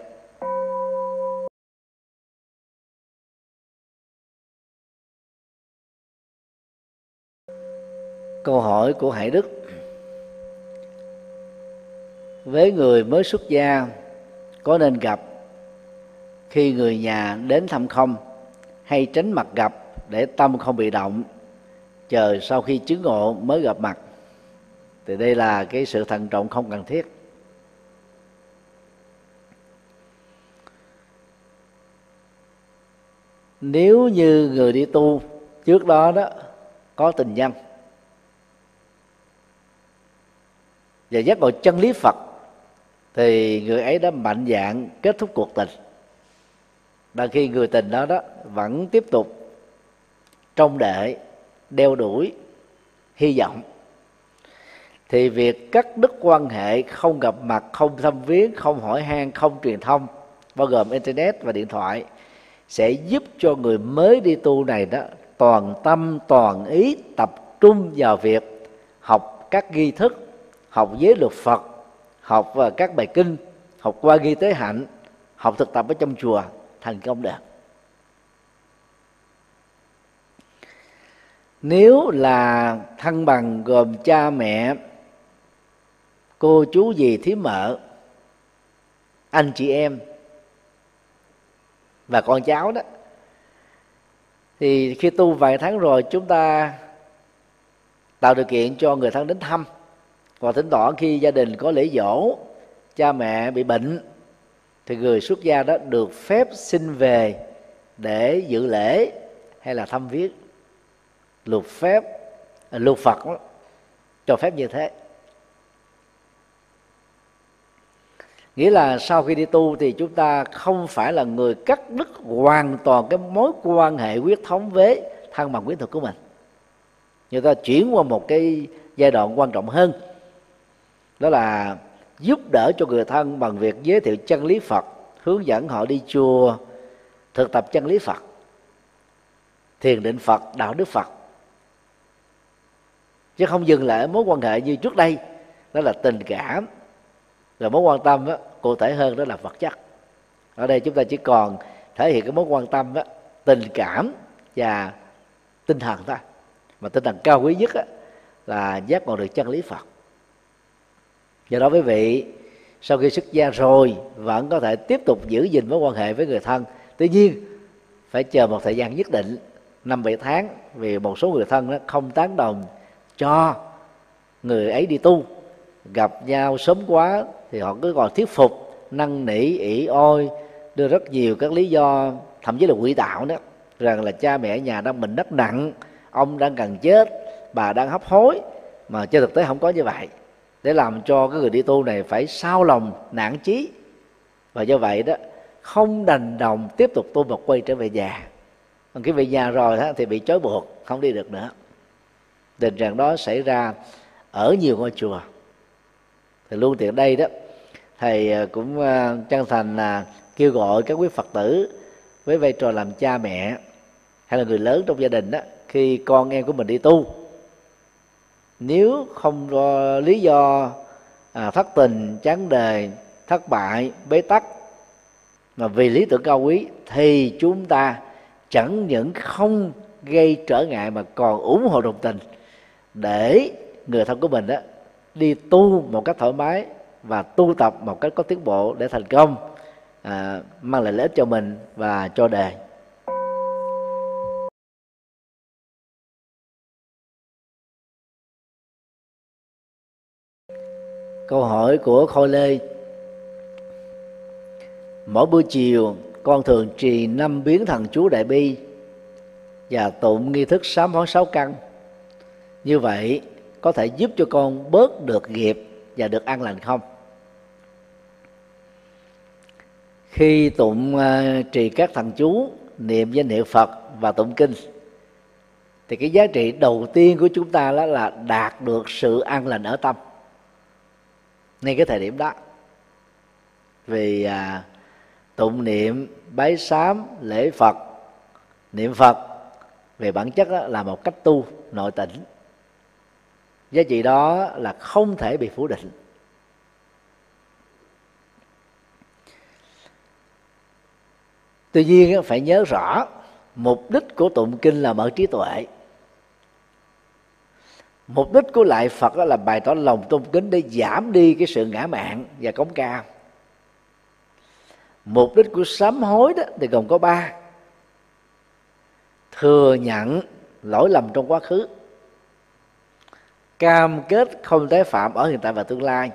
Câu hỏi của Hải Đức: với người mới xuất gia, có nên gặp khi người nhà đến thăm không, hay tránh mặt gặp để tâm không bị động, chờ sau khi chứng ngộ mới gặp mặt? Thì đây là cái sự thận trọng không cần thiết. Nếu như người đi tu trước đó đó có tình nhân, và giác ngộ chân lý Phật, thì người ấy đã mạnh dạn kết thúc cuộc tình. Đôi khi người tình đó vẫn tiếp tục trông đợi, đeo đuổi, hy vọng, thì việc cắt đứt quan hệ, không gặp mặt, không thăm viếng, không hỏi han, không truyền thông, bao gồm internet và điện thoại, sẽ giúp cho người mới đi tu này toàn tâm toàn ý tập trung vào việc học các nghi thức, học giới luật Phật, học các bài kinh, học qua ghi tế hạnh, học thực tập ở trong chùa, thành công được. Nếu là thân bằng gồm cha mẹ, cô chú dì thím mợ, anh chị em và con cháu đó, thì khi tu vài tháng rồi, chúng ta tạo điều kiện cho người thân đến thăm. Và thỉnh thoảng khi gia đình có lễ giỗ, cha mẹ bị bệnh, thì người xuất gia đó được phép xin về để dự lễ hay là thăm viếng. Luật Phật đó, cho phép như thế. Nghĩa là sau khi đi tu thì chúng ta không phải là người cắt đứt hoàn toàn cái mối quan hệ huyết thống với thân bằng quyến thuộc của mình. Người ta chuyển qua một cái giai đoạn quan trọng hơn, đó là giúp đỡ cho người thân bằng việc giới thiệu chân lý Phật, hướng dẫn họ đi chùa, thực tập chân lý Phật, thiền định Phật, đạo đức Phật, chứ không dừng lại ở mối quan hệ như trước đây, đó là tình cảm. Rồi mối quan tâm cụ thể hơn đó là vật chất. Ở đây chúng ta chỉ còn thể hiện cái mối quan tâm tình cảm và tinh thần thôi. Mà tinh thần cao quý nhất là giác ngộ được chân lý Phật. Do đó quý vị sau khi xuất gia rồi vẫn có thể tiếp tục giữ gìn mối quan hệ với người thân. Tuy nhiên phải chờ một thời gian nhất định, 5-7 tháng, vì một số người thân không tán đồng cho người ấy đi tu. Gặp nhau sớm quá thì họ cứ còn thuyết phục, năn nỉ, ỷ ôi, đưa rất nhiều các lý do, thậm chí là quỷ đạo đó, rằng là cha mẹ ở nhà đang bệnh rất nặng, ông đang cần chết, bà đang hấp hối, mà trên thực tế không có như vậy, để làm cho cái người đi tu này phải xao lòng nản chí, và do vậy đó không đành lòng tiếp tục tu mà quay trở về nhà. Còn khi về nhà rồi thì bị trói buộc, không đi được nữa. Tình trạng đó xảy ra ở nhiều ngôi chùa. Thì luôn tiện đây đó, thầy cũng chân thành kêu gọi các quý Phật tử với vai trò làm cha mẹ hay là người lớn trong gia đình đó, khi con em của mình đi tu, nếu không có lý do thất tình, chán đời, thất bại, bế tắc, mà vì lý tưởng cao quý, thì chúng ta chẳng những không gây trở ngại mà còn ủng hộ đồng tình để người thân của mình đi tu một cách thoải mái và tu tập một cách có tiến bộ để thành công, mang lại lợi ích cho mình và cho đời. Câu hỏi của Khôi Lê: mỗi buổi chiều con thường trì 5 biến thần chú Đại Bi và tụng nghi thức sám hối 6 căn. Như vậy có thể giúp cho con bớt được nghiệp và được an lành không? Khi tụng trì các thần chú, niệm danh hiệu Phật và tụng kinh, thì cái giá trị đầu tiên của chúng ta đó là đạt được sự an lành ở tâm ngay cái thời điểm đó. Vì tụng niệm, bái sám, lễ Phật, niệm Phật về bản chất là một cách tu nội tỉnh. Giá trị đó là không thể bị phủ định. Tuy nhiên phải nhớ rõ, mục đích của tụng kinh là mở trí tuệ. Mục đích của lạy Phật là bày tỏ lòng tôn kính để giảm đi cái sự ngã mạn và cống cao. Mục đích của sám hối đó thì gồm có 3: thừa nhận lỗi lầm trong quá khứ, cam kết không tái phạm ở hiện tại và tương lai,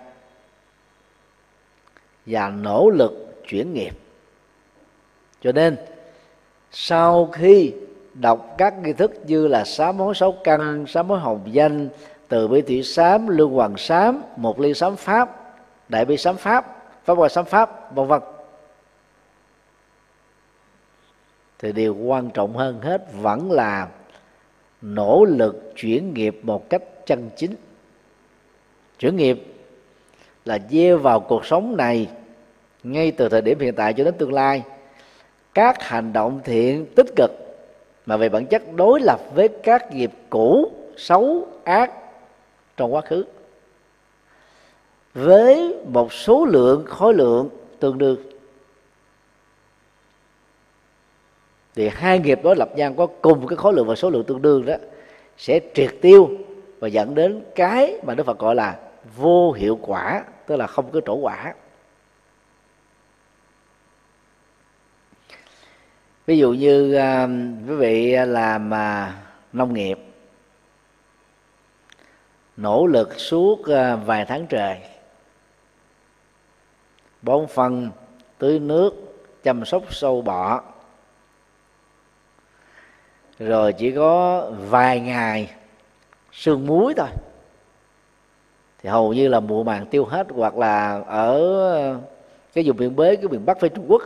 và nỗ lực chuyển nghiệp. Cho nên sau khi đọc các nghi thức như là sám hối 6 căn, sám hối hồng danh, từ bi thủy sám, lương hoàng sám, một ly sám pháp, đại bi sám pháp, pháp hoa sám pháp, vân vân, thì điều quan trọng hơn hết vẫn là nỗ lực chuyển nghiệp một cách chân chính. Chuyển nghiệp là gieo vào cuộc sống này ngay từ thời điểm hiện tại cho đến tương lai các hành động thiện tích cực mà về bản chất đối lập với các nghiệp cũ xấu ác trong quá khứ, với một số lượng khối lượng tương đương. Thì hai nghiệp đối lập nhau có cùng cái khối lượng và số lượng tương đương đó sẽ triệt tiêu và dẫn đến cái mà Đức Phật gọi là vô hiệu quả, tức là không có trổ quả. Ví dụ như quý vị làm nông nghiệp, nỗ lực suốt vài tháng trời, bón phân, tưới nước, chăm sóc sâu bọ, rồi chỉ có vài ngày sương muối thôi thì hầu như là mùa màng tiêu hết. Hoặc là ở cái vùng miền Bế, cái miền Bắc phía Trung Quốc,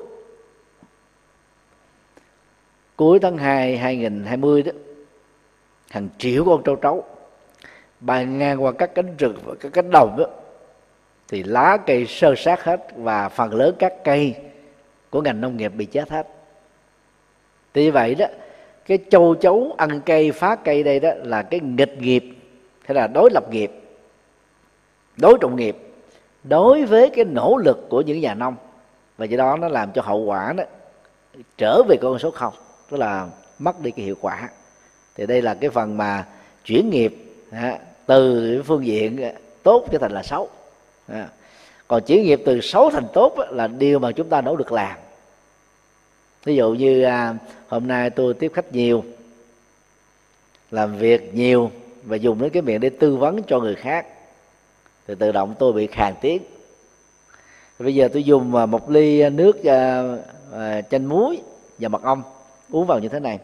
cuối tháng 2 2020 đó, hàng triệu con trâu trấu bay ngang qua các cánh rừng và các cánh đồng đó, thì lá cây sơ sát hết và phần lớn các cây của ngành nông nghiệp bị chết hết. Thì như vậy đó, cái châu chấu ăn cây phá cây đây đó là cái nghịch nghiệp, hay là đối lập nghiệp, đối trọng nghiệp đối với cái nỗ lực của những nhà nông, và do đó nó làm cho hậu quả đó trở về con số 0, tức là mất đi cái hiệu quả. Thì đây là cái phần mà chuyển nghiệp từ phương diện tốt trở thành là xấu. Còn chuyển nghiệp từ xấu thành tốt là điều mà chúng ta nỗ lực làm. Ví dụ như hôm nay tôi tiếp khách nhiều, làm việc nhiều và dùng đến cái miệng để tư vấn cho người khác, thì tự động tôi bị khàn tiếng. Bây giờ tôi dùng một ly nước chanh muối và mật ong uống vào như thế này,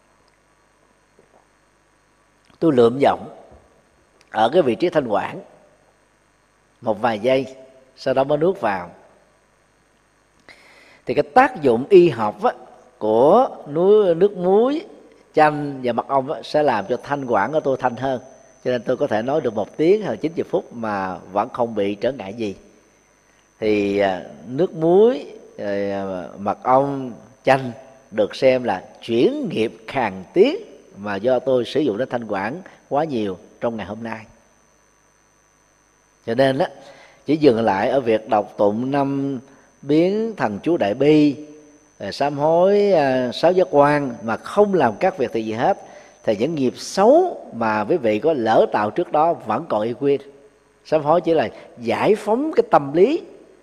tôi lượm giọng ở cái vị trí thanh quản một vài giây, sau đó mới nuốt vào. Thì cái tác dụng y học của nước muối, chanh và mật ong sẽ làm cho thanh quản của tôi thanh hơn, cho nên tôi có thể nói được 1 tiếng hay 90 phút mà vẫn không bị trở ngại gì. Thì nước muối, mật ong, chanh được xem là chuyển nghiệp khàn tiếng mà do tôi sử dụng đến thanh quản quá nhiều trong ngày hôm nay. Cho nên chỉ dừng lại ở việc đọc tụng 5 biến thần chú đại bi, sám hối 6 giác quan mà không làm các việc gì hết, thì những nghiệp xấu mà quý vị có lỡ tạo trước đó vẫn còn y nguyên. Sám hối chỉ là giải phóng cái tâm lý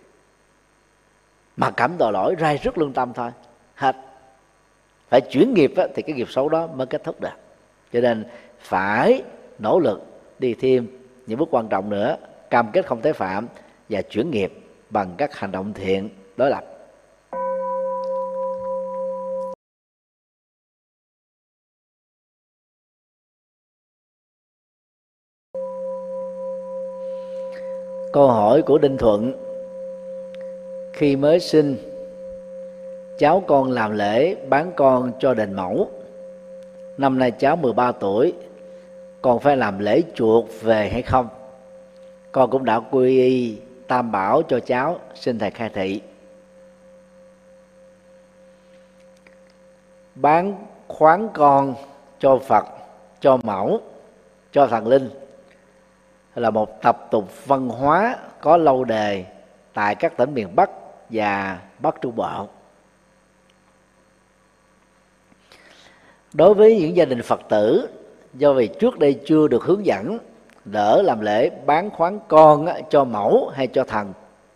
mà cảm tội lỗi, rai rứt lương tâm thôi, hết. Phải chuyển nghiệp thì cái nghiệp xấu đó mới kết thúc được. Cho nên phải nỗ lực đi thêm những bước quan trọng nữa, cam kết không tái phạm và chuyển nghiệp bằng các hành động thiện đối lập. Câu hỏi của Đinh Thuận: khi mới sinh, cháu con làm lễ bán con cho đền mẫu. Năm nay cháu 13 tuổi, con phải làm lễ chuộc về hay không? Con cũng đã quy y Tam Bảo cho cháu, xin thầy khai thị. Bán khoán con cho Phật, cho mẫu, cho thần linh là một tập tục văn hóa có lâu đời tại các tỉnh miền Bắc và Bắc Trung Bộ. Đối với những gia đình Phật tử, do vì trước đây chưa được hướng dẫn đỡ làm lễ bán khoán con cho mẫu hay cho thần,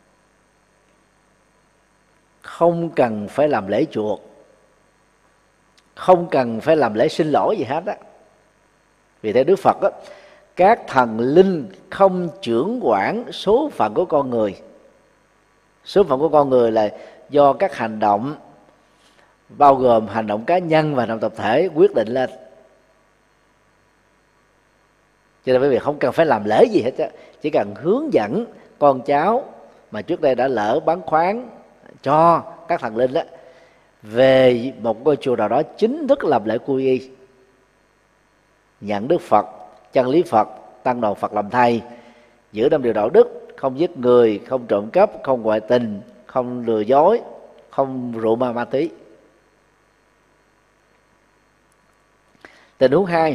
không cần phải làm lễ chuộc, không cần phải làm lễ xin lỗi gì hết á. Vì theo Đức Phật các thần linh không chưởng quản số phận của con người. Số phận của con người là do các hành động, bao gồm hành động cá nhân và hành động tập thể quyết định lên. Cho nên quý vị không cần phải làm lễ gì hết á, chỉ cần hướng dẫn con cháu mà trước đây đã lỡ bái khoáng cho các thần linh đó về một ngôi chùa nào đó chính thức làm lễ quy y, nhận Đức Phật, chân lý Phật, tăng đoàn Phật làm thầy, giữ 5 điều đạo đức: không giết người, không trộm cắp, không ngoại tình, không lừa dối, không rượu ma túy. Tình huống 2,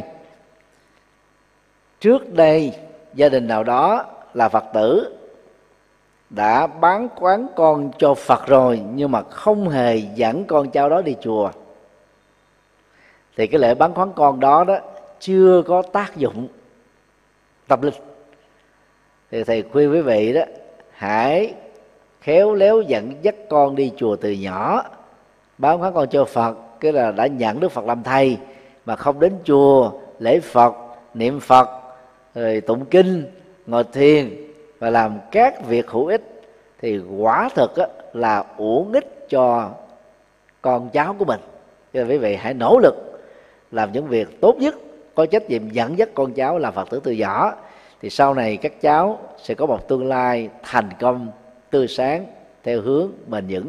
trước đây gia đình nào đó là Phật tử đã bán quán con cho Phật rồi, nhưng mà không hề dẫn con cháu đó đi chùa, thì cái lễ bán quán con đó chưa có tác dụng tâm linh. Thì thầy khuyên quý vị đó, hãy khéo léo dẫn dắt con đi chùa từ nhỏ, bán quán con cho Phật, cái là đã nhận Đức Phật làm thầy mà không đến chùa lễ Phật, niệm Phật, rồi tụng kinh, ngồi thiền và làm các việc hữu ích, thì quả thực là uổng ích cho con cháu của mình. Cho nên quý vị hãy nỗ lực làm những việc tốt nhất, có trách nhiệm dẫn dắt con cháu làm Phật tử từ nhỏ, thì sau này các cháu sẽ có một tương lai thành công, tươi sáng theo hướng bền vững.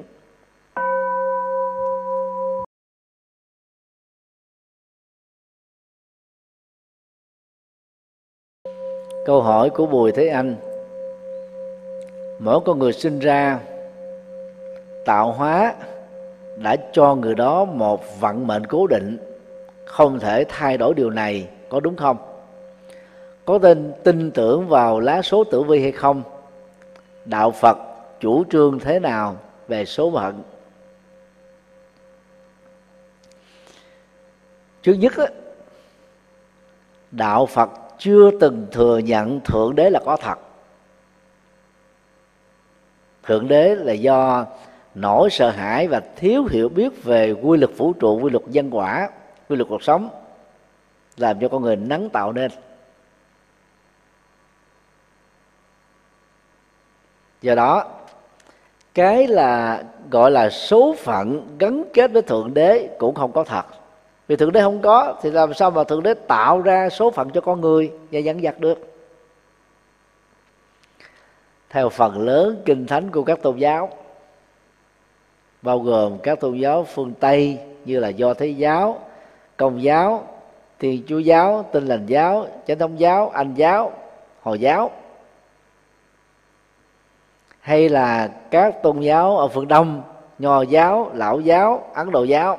Câu hỏi của Bùi Thế Anh: mỗi con người sinh ra, tạo hóa đã cho người đó một vận mệnh cố định, không thể thay đổi điều này, có đúng không? Có tin tưởng vào lá số tử vi hay không? Đạo Phật chủ trương thế nào về số phận? Trước nhất, đạo Phật chưa từng thừa nhận Thượng Đế là có thật. Thượng Đế là do nỗi sợ hãi và thiếu hiểu biết về quy luật vũ trụ, quy luật nhân quả, quy luật cuộc sống làm cho con người nắng tạo nên. Do đó, cái là gọi là số phận gắn kết với Thượng Đế cũng không có thật. Vì Thượng Đế không có thì làm sao mà Thượng Đế tạo ra số phận cho con người và dẫn dắt được? Theo phần lớn kinh thánh của các tôn giáo, bao gồm các tôn giáo phương Tây như là Do Thái giáo, Công giáo, Thiên Chúa giáo, Tin Lành giáo, Chánh thống giáo, Anh giáo, Hồi giáo, hay là các tôn giáo ở phương Đông, Nho giáo, Lão giáo, Ấn Độ giáo,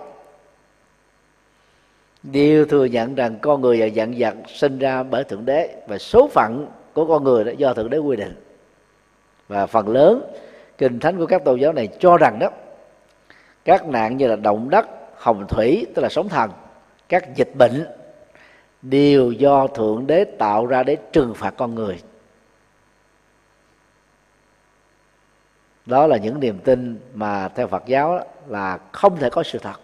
đều thừa nhận rằng con người và vạn vật sinh ra bởi Thượng Đế, và số phận của con người đó do Thượng Đế quy định. Và phần lớn kinh thánh của các tôn giáo này cho rằng đó, các nạn như là động đất, hồng thủy, tức là sóng thần, các dịch bệnh đều do Thượng Đế tạo ra để trừng phạt con người. Đó là những niềm tin mà theo Phật giáo là không thể có sự thật.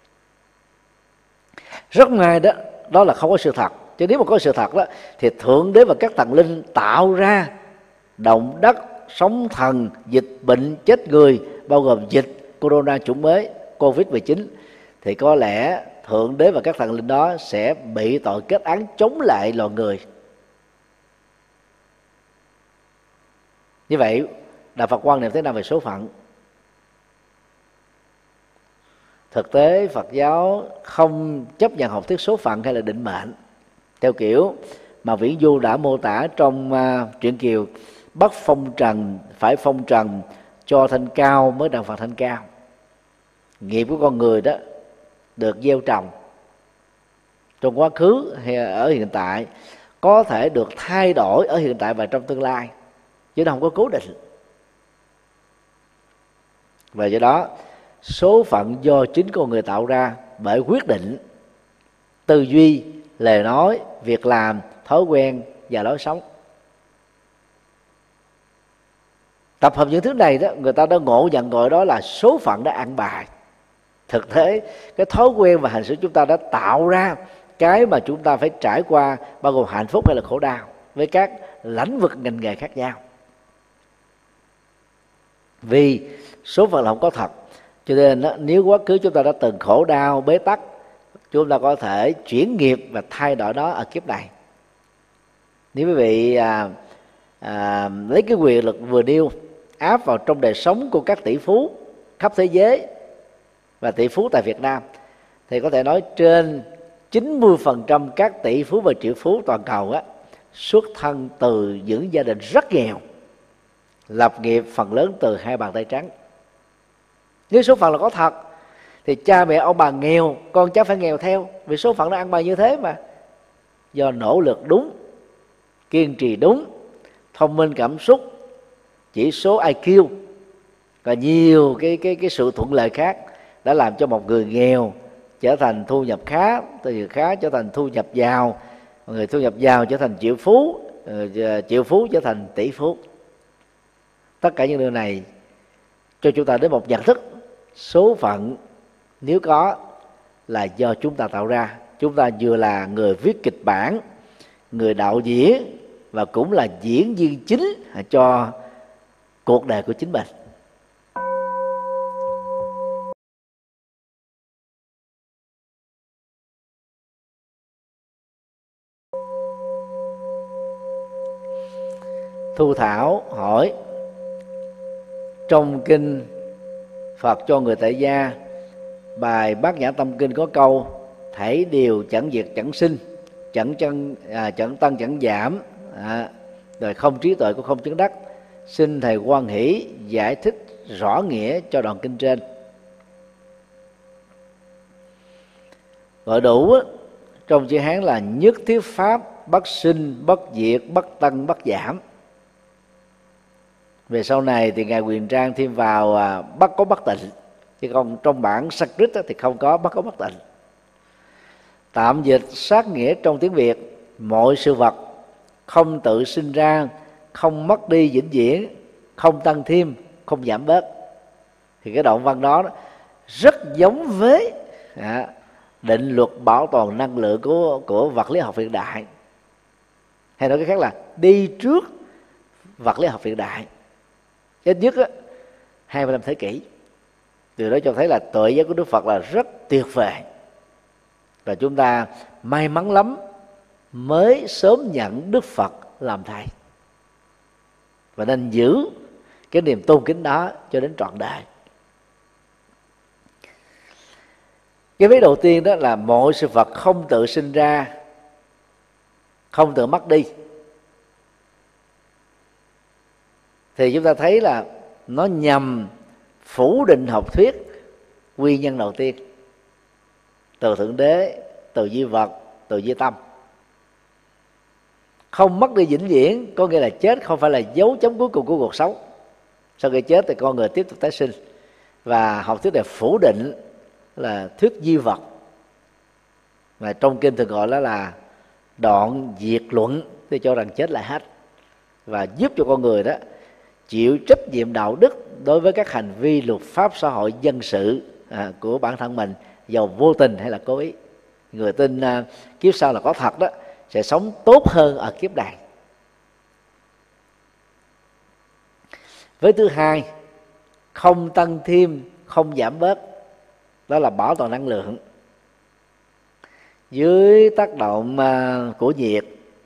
Rất may đó là không có sự thật. Chứ nếu mà có sự thật đó, thì Thượng Đế và các thần linh tạo ra động đất, sóng thần, dịch bệnh, chết người, bao gồm dịch corona chủng mới Covid-19, thì có lẽ Thượng Đế và các thần linh đó sẽ bị tội kết án chống lại loài người. Như vậy, Đạo Phật quan niệm thế nào về số phận? Thực tế Phật giáo không chấp nhận học thuyết số phận hay là định mệnh, theo kiểu mà Viễn Du đã mô tả trong truyện Kiều: bắt phong trần, phải phong trần, cho thanh cao mới đặng Phật thanh cao. Nghiệp của con người đó được gieo trồng trong quá khứ hay ở hiện tại, có thể được thay đổi ở hiện tại và trong tương lai, chứ nó không có cố định. Và do đó, số phận do chính con người tạo ra bởi quyết định, tư duy, lời nói, việc làm, thói quen và lối sống. Tập hợp những thứ này đó, người ta đã ngộ nhận gọi đó là số phận đã ăn bài. Thực tế, cái thói quen và hành xử chúng ta đã tạo ra cái mà chúng ta phải trải qua, bao gồm hạnh phúc hay là khổ đau, với các lĩnh vực ngành nghề khác nhau. Vì số phận là không có thật, cho nên nếu quá khứ chúng ta đã từng khổ đau, bế tắc, chúng ta có thể chuyển nghiệp và thay đổi đó ở kiếp này. Nếu quý vị lấy cái quyền lực vừa nêu áp vào trong đời sống của các tỷ phú khắp thế giới và tỷ phú tại Việt Nam, thì có thể nói trên 90% các tỷ phú và triệu phú toàn cầu xuất thân từ những gia đình rất nghèo, lập nghiệp phần lớn từ hai bàn tay trắng. Nếu số phận là có thật thì cha mẹ ông bà nghèo, con cháu phải nghèo theo, vì số phận nó ăn bài như thế mà. Do nỗ lực đúng, kiên trì đúng, thông minh cảm xúc, chỉ số IQ và nhiều cái sự thuận lợi khác đã làm cho một người nghèo trở thành thu nhập khá, từ người khá trở thành thu nhập giàu, người thu nhập giàu trở thành triệu phú, triệu phú trở thành tỷ phú. Tất cả những điều này cho chúng ta đến một nhận thức số phận nếu có là do chúng ta tạo ra. Chúng ta vừa là người viết kịch bản, người đạo diễn và cũng là diễn viên chính cho cuộc đời của chính mình. Thu Thảo hỏi: trong kinh Phật cho người tại gia, bài Bát Nhã Tâm Kinh có câu thảy điều chẳng diệt chẳng sinh, chẳng tăng chẳng giảm, rồi không trí tuệ cũng không chứng đắc. Xin thầy Hoan hỷ giải thích rõ nghĩa cho đoạn kinh trên. Gọi đủ trong chữ Hán là nhất thiết pháp, bất sinh, bất diệt, bất tăng, bất giảm. Về sau này thì Ngài Huyền Trang thêm vào bất có bất tịnh, chứ còn trong bản Sanskrit thì không có bất có bất tịnh. Tạm dịch sát nghĩa trong tiếng Việt: mọi sự vật không tự sinh ra, không mất đi vĩnh viễn, không tăng thêm, không giảm bớt. Thì cái đoạn văn đó rất giống với định luật bảo toàn năng lượng của vật lý học hiện đại, hay nói cái khác là đi trước vật lý học hiện đại ít nhất 25 thế kỷ. Từ đó cho thấy là tuệ giác của Đức Phật là rất tuyệt vời, và chúng ta may mắn lắm mới sớm nhận Đức Phật làm thầy, và nên giữ cái niềm tôn kính đó cho đến trọn đời. Cái vế đầu tiên đó là mọi sự vật không tự sinh ra, không tự mất đi, thì chúng ta thấy là nó nhằm phủ định học thuyết nguyên nhân đầu tiên, từ Thượng Đế, từ duy vật, từ duy tâm. Không mất đi vĩnh viễn có nghĩa là chết không phải là dấu chấm cuối cùng của cuộc sống. Sau khi chết thì con người tiếp tục tái sinh, và học thuyết này phủ định là thuyết duy vật, và trong kinh thường gọi đó là đoạn diệt luận, thì cho rằng chết là hết, và giúp cho con người đó chịu trách nhiệm đạo đức đối với các hành vi luật pháp xã hội dân sự của bản thân mình, dầu vô tình hay là cố ý. Người tin kiếp sau là có thật đó sẽ sống tốt hơn ở kiếp này. Với thứ hai, không tăng thêm, không giảm bớt, đó là bảo toàn năng lượng. Dưới tác động của nhiệt,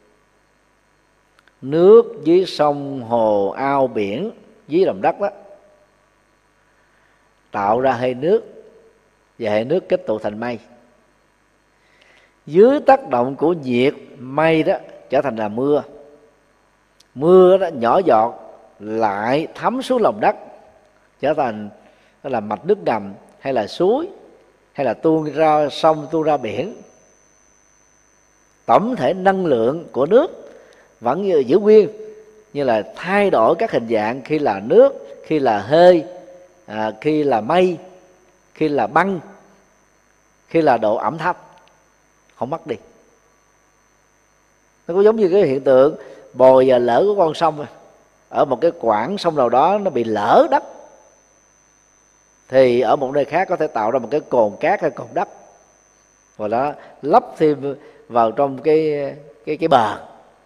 nước dưới sông, hồ, ao, biển, dưới lòng đất đó tạo ra hơi nước, và hơi nước kết tụ thành mây. Dưới tác động của nhiệt, mây đó trở thành là mưa. Mưa đó nhỏ giọt lại thấm xuống lòng đất, trở thành đó là mạch nước ngầm, hay là suối, hay là tuôn ra sông, tuôn ra biển. Tổng thể năng lượng của nước vẫn giữ nguyên, như là thay đổi các hình dạng, khi là nước, khi là hơi, khi là mây, khi là băng, khi là độ ẩm thấp, không mất đi. Nó có giống như cái hiện tượng bồi và lỡ của con sông, ở một cái quãng sông nào đó nó bị lỡ đất, thì ở một nơi khác có thể tạo ra một cái cồn cát hay cồn đất, rồi đó lấp thêm vào trong cái bờ.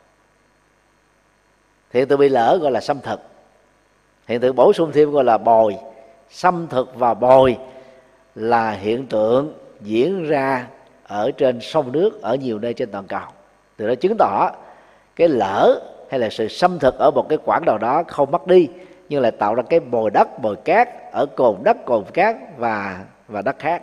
Hiện tượng bị lỡ gọi là xâm thực, hiện tượng bổ sung thêm gọi là bồi. Xâm thực và bồi là hiện tượng diễn ra ở trên sông nước ở nhiều nơi trên toàn cầu. Từ đó chứng tỏ cái lỡ hay là sự xâm thực ở một cái quãng nào đó không mất đi, nhưng lại tạo ra cái bồi đất bồi cát ở cồn đất cồn cát và đất khác.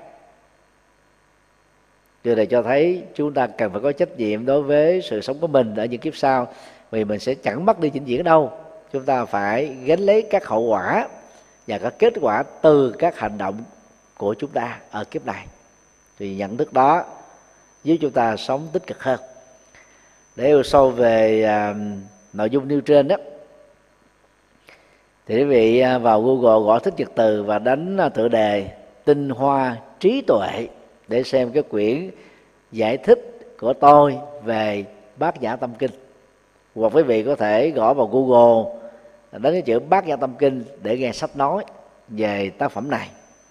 Điều này cho thấy chúng ta cần phải có trách nhiệm đối với sự sống của mình ở những kiếp sau, vì mình sẽ chẳng mất đi vĩnh viễn đâu. Chúng ta phải gánh lấy các hậu quả và các kết quả từ các hành động của chúng ta ở kiếp này. Thì nhận thức đó giúp chúng ta sống tích cực hơn. Để hiểu sâu về nội dung nêu trên đó, thì quý vị vào Google gõ thích nhật từ và đánh tựa đề tinh hoa trí tuệ để xem cái quyển giải thích của tôi về Bát Nhã Tâm Kinh. Hoặc quý vị có thể gõ vào Google đánh cái chữ Bát Nhã Tâm Kinh để nghe sách nói về tác phẩm này.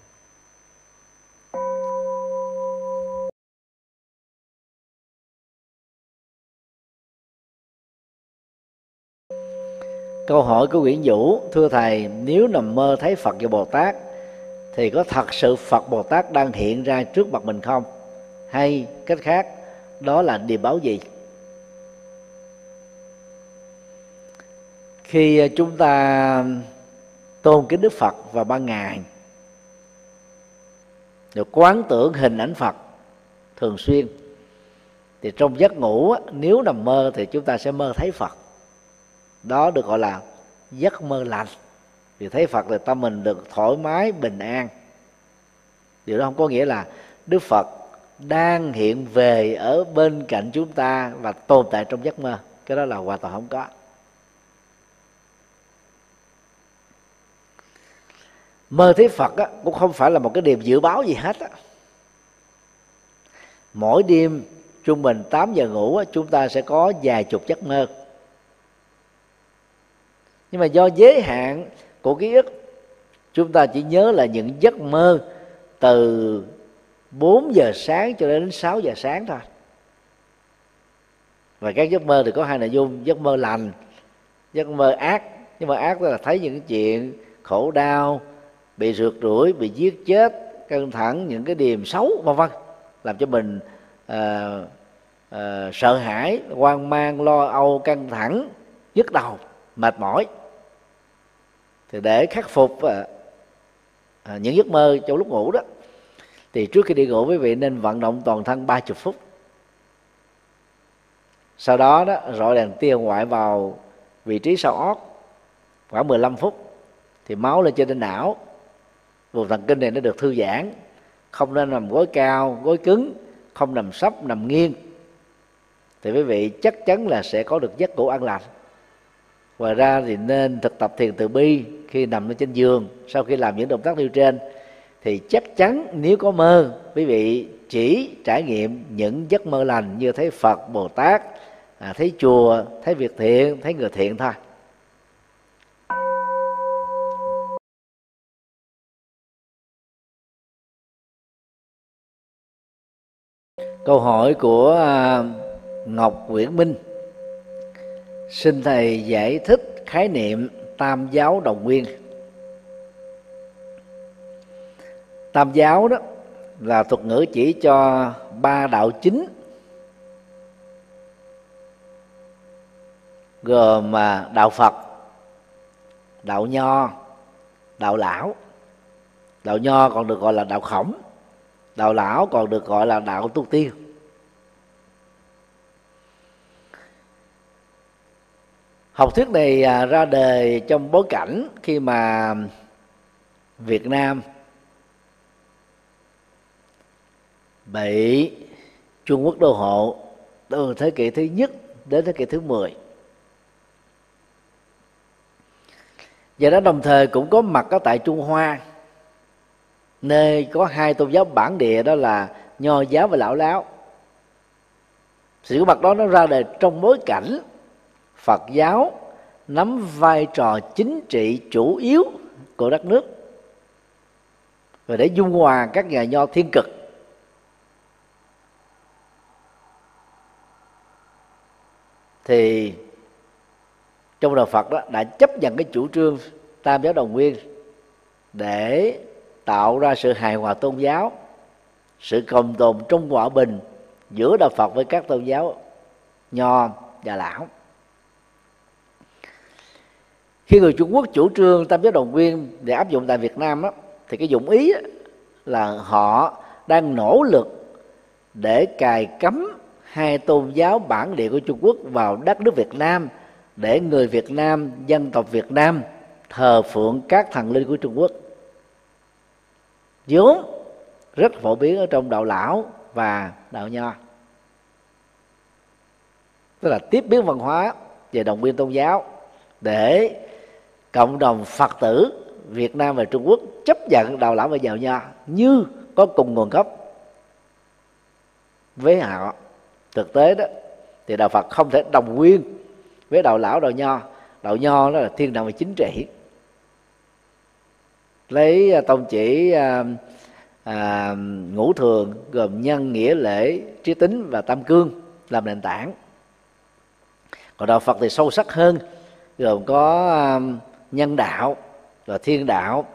Câu hỏi của Nguyễn Vũ: thưa thầy, nếu nằm mơ thấy Phật và Bồ Tát thì có thật sự Phật Bồ Tát đang hiện ra trước mặt mình không? Hay cách khác, đó là điềm báo gì? Khi chúng ta tôn kính Đức Phật vào ban ngày, được quán tưởng hình ảnh Phật thường xuyên, thì trong giấc ngủ nếu nằm mơ thì chúng ta sẽ mơ thấy Phật. Đó được gọi là giấc mơ lành. Vì thấy Phật thì tâm mình được thoải mái, bình an. Điều đó không có nghĩa là Đức Phật đang hiện về ở bên cạnh chúng ta và tồn tại trong giấc mơ. Cái đó là hoàn toàn không có. Mơ thấy Phật cũng không phải là một cái điều dự báo gì hết. Mỗi đêm trung bình 8 giờ ngủ chúng ta sẽ có vài chục giấc mơ. Nhưng mà do giới hạn của ký ức, chúng ta chỉ nhớ là những giấc mơ từ 4 giờ sáng cho đến 6 giờ sáng thôi. Và các giấc mơ thì có hai nội dung: giấc mơ lành, giấc mơ ác. Giấc mơ ác tức là thấy những chuyện khổ đau, bị rượt đuổi, bị giết chết, căng thẳng, những cái điềm xấu vân vân, làm cho mình sợ hãi, hoang mang, lo âu, căng thẳng, nhức đầu, mệt mỏi. Thì để khắc phục những giấc mơ trong lúc ngủ đó, thì trước khi đi ngủ quý vị nên vận động toàn thân 30 phút. Sau đó rọi đèn tia ngoại vào vị trí sau ót khoảng 15 phút, thì máu lên trên não, vùng thần kinh này nó được thư giãn. Không nên nằm gối cao, gối cứng, không nằm sấp, nằm nghiêng, thì quý vị chắc chắn là sẽ có được giấc ngủ an lành. Ngoài ra thì nên thực tập thiền từ bi khi nằm ở trên giường. Sau khi làm những động tác nêu trên thì chắc chắn nếu có mơ, quý vị chỉ trải nghiệm những giấc mơ lành như thấy Phật, Bồ Tát, thấy chùa, thấy việc thiện, thấy người thiện thôi. Câu hỏi của Ngọc Nguyễn Minh: xin thầy giải thích khái niệm tam giáo đồng nguyên. Tam giáo đó là thuật ngữ chỉ cho 3 đạo chính, gồm đạo Phật, đạo Nho, đạo Lão. Đạo Nho còn được gọi là đạo Khổng, đạo Lão còn được gọi là đạo Tu Tiên. Học thuyết này ra đời trong bối cảnh khi mà Việt Nam bị Trung Quốc đô hộ từ thế kỷ thứ nhất đến thế kỷ thứ 10. Và đó đồng thời cũng có mặt ở tại Trung Hoa, nơi có 2 tôn giáo bản địa, đó là Nho giáo và Lão giáo. Sự có mặt đó nó ra đời trong bối cảnh Phật giáo nắm vai trò chính trị chủ yếu của đất nước, và để dung hòa các nhà Nho thiên cực, thì trong đạo Phật đó đã chấp nhận cái chủ trương tam giáo đồng nguyên để tạo ra sự hài hòa tôn giáo, sự cộng tồn trong hòa bình giữa đạo Phật với các tôn giáo Nho và Lão. Khi người Trung Quốc chủ trương tam giáo đồng nguyên để áp dụng tại Việt Nam đó, thì cái dụng ý là họ đang nỗ lực để cài cấm hai tôn giáo bản địa của Trung Quốc vào đất nước Việt Nam, để người Việt Nam, dân tộc Việt Nam thờ phượng các thần linh của Trung Quốc, vốn rất phổ biến ở trong đạo lão và đạo nho. Tức là tiếp biến văn hóa về đồng nguyên tôn giáo để cộng đồng Phật tử Việt Nam và Trung Quốc chấp nhận đạo lão và đạo nho như có cùng nguồn gốc với họ. Thực tế đó thì đạo Phật không thể đồng nguyên với đạo lão, đạo nho. Đạo nho đó là thiên đạo về chính trị, lấy tông chỉ ngũ thường gồm nhân, nghĩa, lễ, trí tính và tam cương làm nền tảng. Còn đạo Phật thì sâu sắc hơn, gồm có nhân đạo, rồi thiên đạo,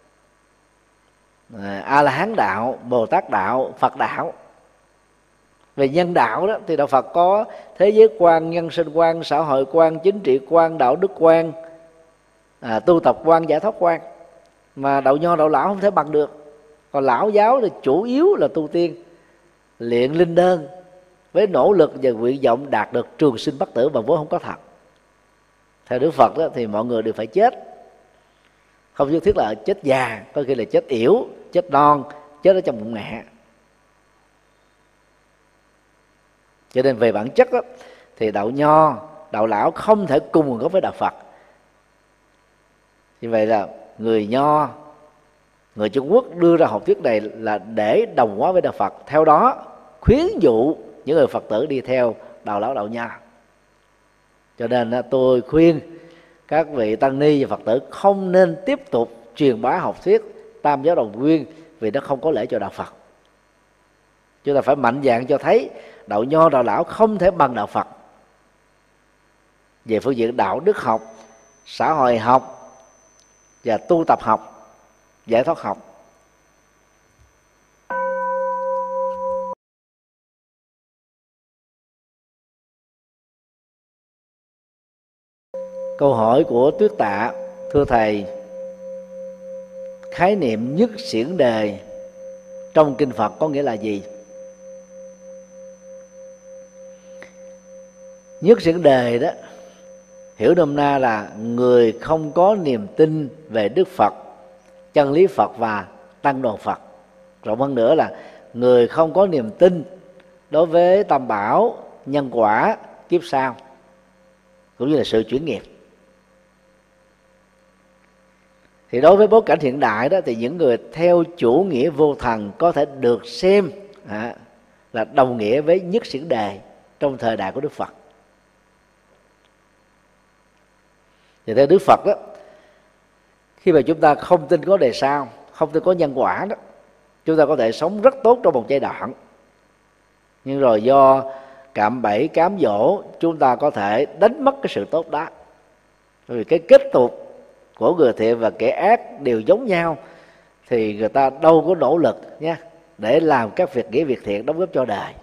A La Hán đạo, Bồ Tát đạo, Phật đạo. Về nhân đạo đó thì đạo Phật có thế giới quan, nhân sinh quan, xã hội quan, chính trị quan, đạo đức quan, tu tập quan, giải thoát quan, mà đạo nho, đạo lão không thể bằng được. Còn lão giáo thì chủ yếu là tu tiên, luyện linh đơn với nỗ lực và nguyện vọng đạt được trường sinh bất tử, mà vốn không có thật. Theo Đức Phật đó, thì mọi người đều phải chết, không nhất thiết là chết già, có khi là chết yểu, chết non, chết ở trong bụng mẹ. Cho nên về bản chất đó, thì đạo nho, đạo lão không thể cùng nguồn gốc với đạo Phật. Như vậy là người nho, người Trung Quốc đưa ra học thuyết này là để đồng hóa với đạo Phật, theo đó khuyến dụ những người Phật tử đi theo đạo lão, đạo nho. Cho nên tôi khuyên các vị tăng ni và Phật tử không nên tiếp tục truyền bá học thuyết tam giáo đồng nguyên, vì nó không có lễ cho đạo Phật. Chúng ta phải mạnh dạn cho thấy đạo nho, đạo lão không thể bằng đạo Phật về phương diện đạo đức học, xã hội học và tu tập học, giải thoát học. Câu hỏi của Tuyết Tạ: thưa thầy, khái niệm nhất xiển đề trong kinh Phật có nghĩa là gì? Nhất xiển đề đó hiểu nôm na là người không có niềm tin về Đức Phật, chân lý Phật và tăng đoàn Phật. Rộng hơn nữa là người không có niềm tin đối với tam bảo, nhân quả, kiếp sau, cũng như là sự chuyển nghiệp. Thì đối với bối cảnh hiện đại đó, thì những người theo chủ nghĩa vô thần có thể được xem là đồng nghĩa với nhất xiển đề trong thời đại của Đức Phật. Thì theo Đức Phật đó, khi mà chúng ta không tin có đề sau, không tin có nhân quả đó, chúng ta có thể sống rất tốt trong một giai đoạn, nhưng rồi do cạm bẫy, cám dỗ, chúng ta có thể đánh mất cái sự tốt đó. Bởi vì cái kết tục của người thiện và kẻ ác đều giống nhau, thì người ta đâu có nỗ lực nha để làm các việc nghĩa, việc thiện đóng góp cho đời.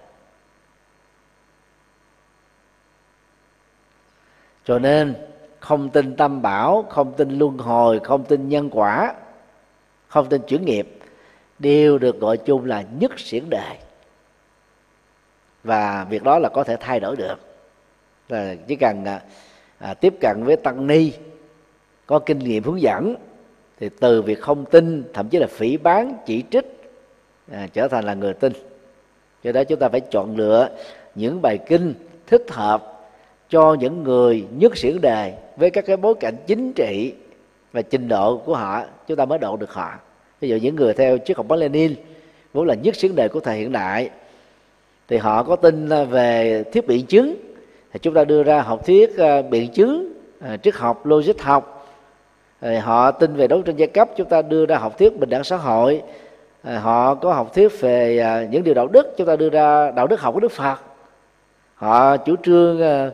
Cho nên không tin tam bảo, không tin luân hồi, không tin nhân quả, không tin chuyển nghiệp đều được gọi chung là nhất xiển đề. Và việc đó là có thể thay đổi được, là chỉ cần tiếp cận với tăng ni có kinh nghiệm hướng dẫn, thì từ việc không tin, thậm chí là phỉ báng, chỉ trích, trở thành là người tin. Do đó chúng ta phải chọn lựa những bài kinh thích hợp cho những người nhất xiển đề với các cái bối cảnh chính trị và trình độ của họ, chúng ta mới độ được họ. Ví dụ những người theo triết học Mác Lênin vốn là nhất xiển đề của thời hiện đại, thì họ có tin về thuyết biện chứng, thì chúng ta đưa ra học thuyết biện chứng, triết học logic học. Họ tin về đấu tranh giai cấp, chúng ta đưa ra học thuyết bình đẳng xã hội. Họ có học thuyết về những điều đạo đức, chúng ta đưa ra đạo đức học của Đức Phật. Họ chủ trương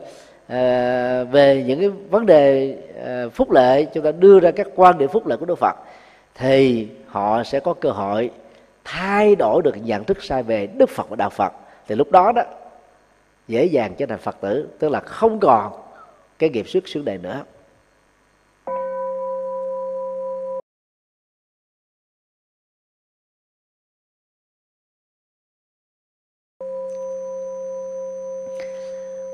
về những cái vấn đề phúc lệ, chúng ta đưa ra các quan điểm phúc lệ của Đức Phật, thì họ sẽ có cơ hội thay đổi được nhận thức sai về Đức Phật và đạo Phật. Thì lúc đó đó dễ dàng trở thành Phật tử, tức là không còn cái nghiệp xiển đề nữa.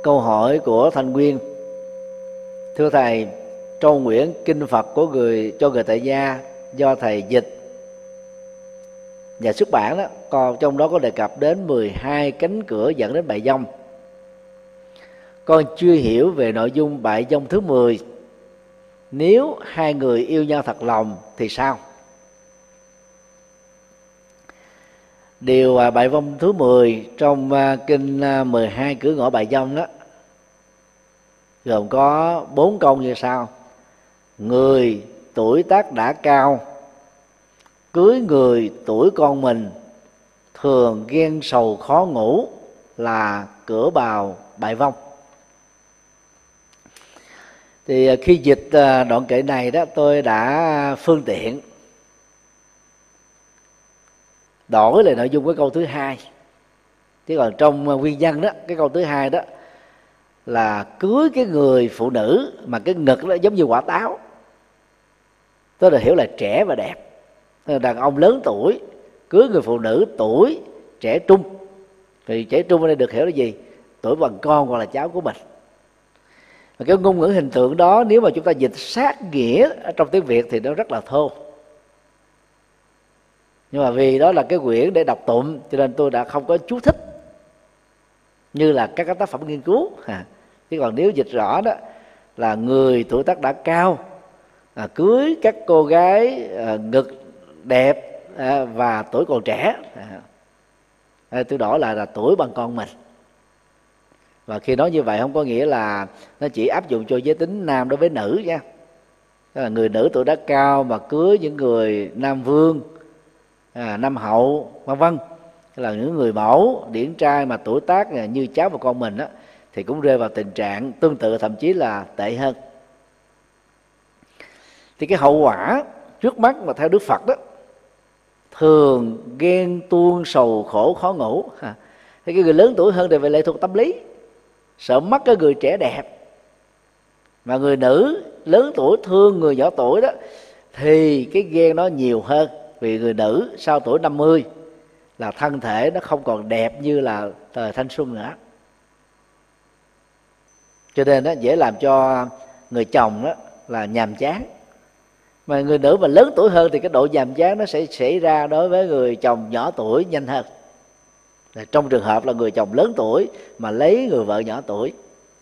Câu hỏi của Thanh Nguyên: thưa thầy, trong quyển kinh Phật của cho người tại gia do thầy dịch và xuất bản đó, còn trong đó có đề cập đến 12 cánh cửa dẫn đến bại vong. Con chưa hiểu về nội dung bại vong thứ 10. Nếu hai người yêu nhau thật lòng thì sao? Điều bại vong thứ 10 trong kinh 12 cửa ngõ bại vong đó gồm có 4 câu như sau: người tuổi tác đã cao cưới người tuổi con mình, thường ghen sầu khó ngủ, là cửa bào bại vong. Thì khi dịch đoạn kệ này đó, tôi đã phương tiện đổi lại nội dung cái câu thứ hai. Chứ còn trong nguyên văn đó, cái câu thứ hai đó là cưới cái người phụ nữ mà cái ngực đó giống như quả táo, tôi được hiểu là trẻ và đẹp. Đàn ông lớn tuổi cưới người phụ nữ tuổi trẻ trung, thì trẻ trung ở đây được hiểu là gì? Tuổi bằng con hoặc là cháu của mình. Và cái ngôn ngữ hình tượng đó nếu mà chúng ta dịch sát nghĩa trong tiếng Việt thì nó rất là thô. Nhưng mà vì đó là cái quyển để đọc tụng cho nên tôi đã không có chú thích như là các tác phẩm nghiên cứu. Chứ còn nếu dịch rõ đó là người tuổi tác đã cao cưới các cô gái ngực đẹp và tuổi còn trẻ, tôi đổi là tuổi bằng con mình. Và khi nói như vậy không có nghĩa là nó chỉ áp dụng cho giới tính nam đối với nữ nha. Tức là người nữ tuổi đã cao mà cưới những người nam vương, nam hậu, vân vân, là những người mẫu điển trai mà tuổi tác như cháu và con mình đó, thì cũng rơi vào tình trạng tương tự, thậm chí là tệ hơn. Thì cái hậu quả trước mắt mà theo Đức Phật đó, thường ghen tuông sầu khổ khó ngủ. Thì cái người lớn tuổi hơn thì phải lệ thuộc tâm lý, sợ mất cái người trẻ đẹp. Mà người nữ lớn tuổi thương người nhỏ tuổi đó thì cái ghen nó nhiều hơn. Vì người nữ sau tuổi 50 là thân thể nó không còn đẹp như là thời thanh xuân nữa, cho nên nó dễ làm cho người chồng đó là nhàm chán. Mà người nữ mà lớn tuổi hơn thì cái độ nhàm chán nó sẽ xảy ra đối với người chồng nhỏ tuổi nhanh hơn. Trong trường hợp là người chồng lớn tuổi mà lấy người vợ nhỏ tuổi,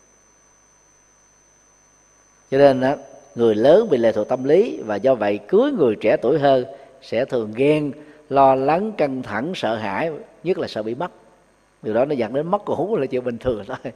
cho nên đó, người lớn bị lệ thuộc tâm lý và do vậy cưới người trẻ tuổi hơn sẽ thường ghen, lo lắng, căng thẳng, sợ hãi, nhất là sợ bị mất. Điều đó nó dẫn đến mất ngủ là chuyện bình thường thôi.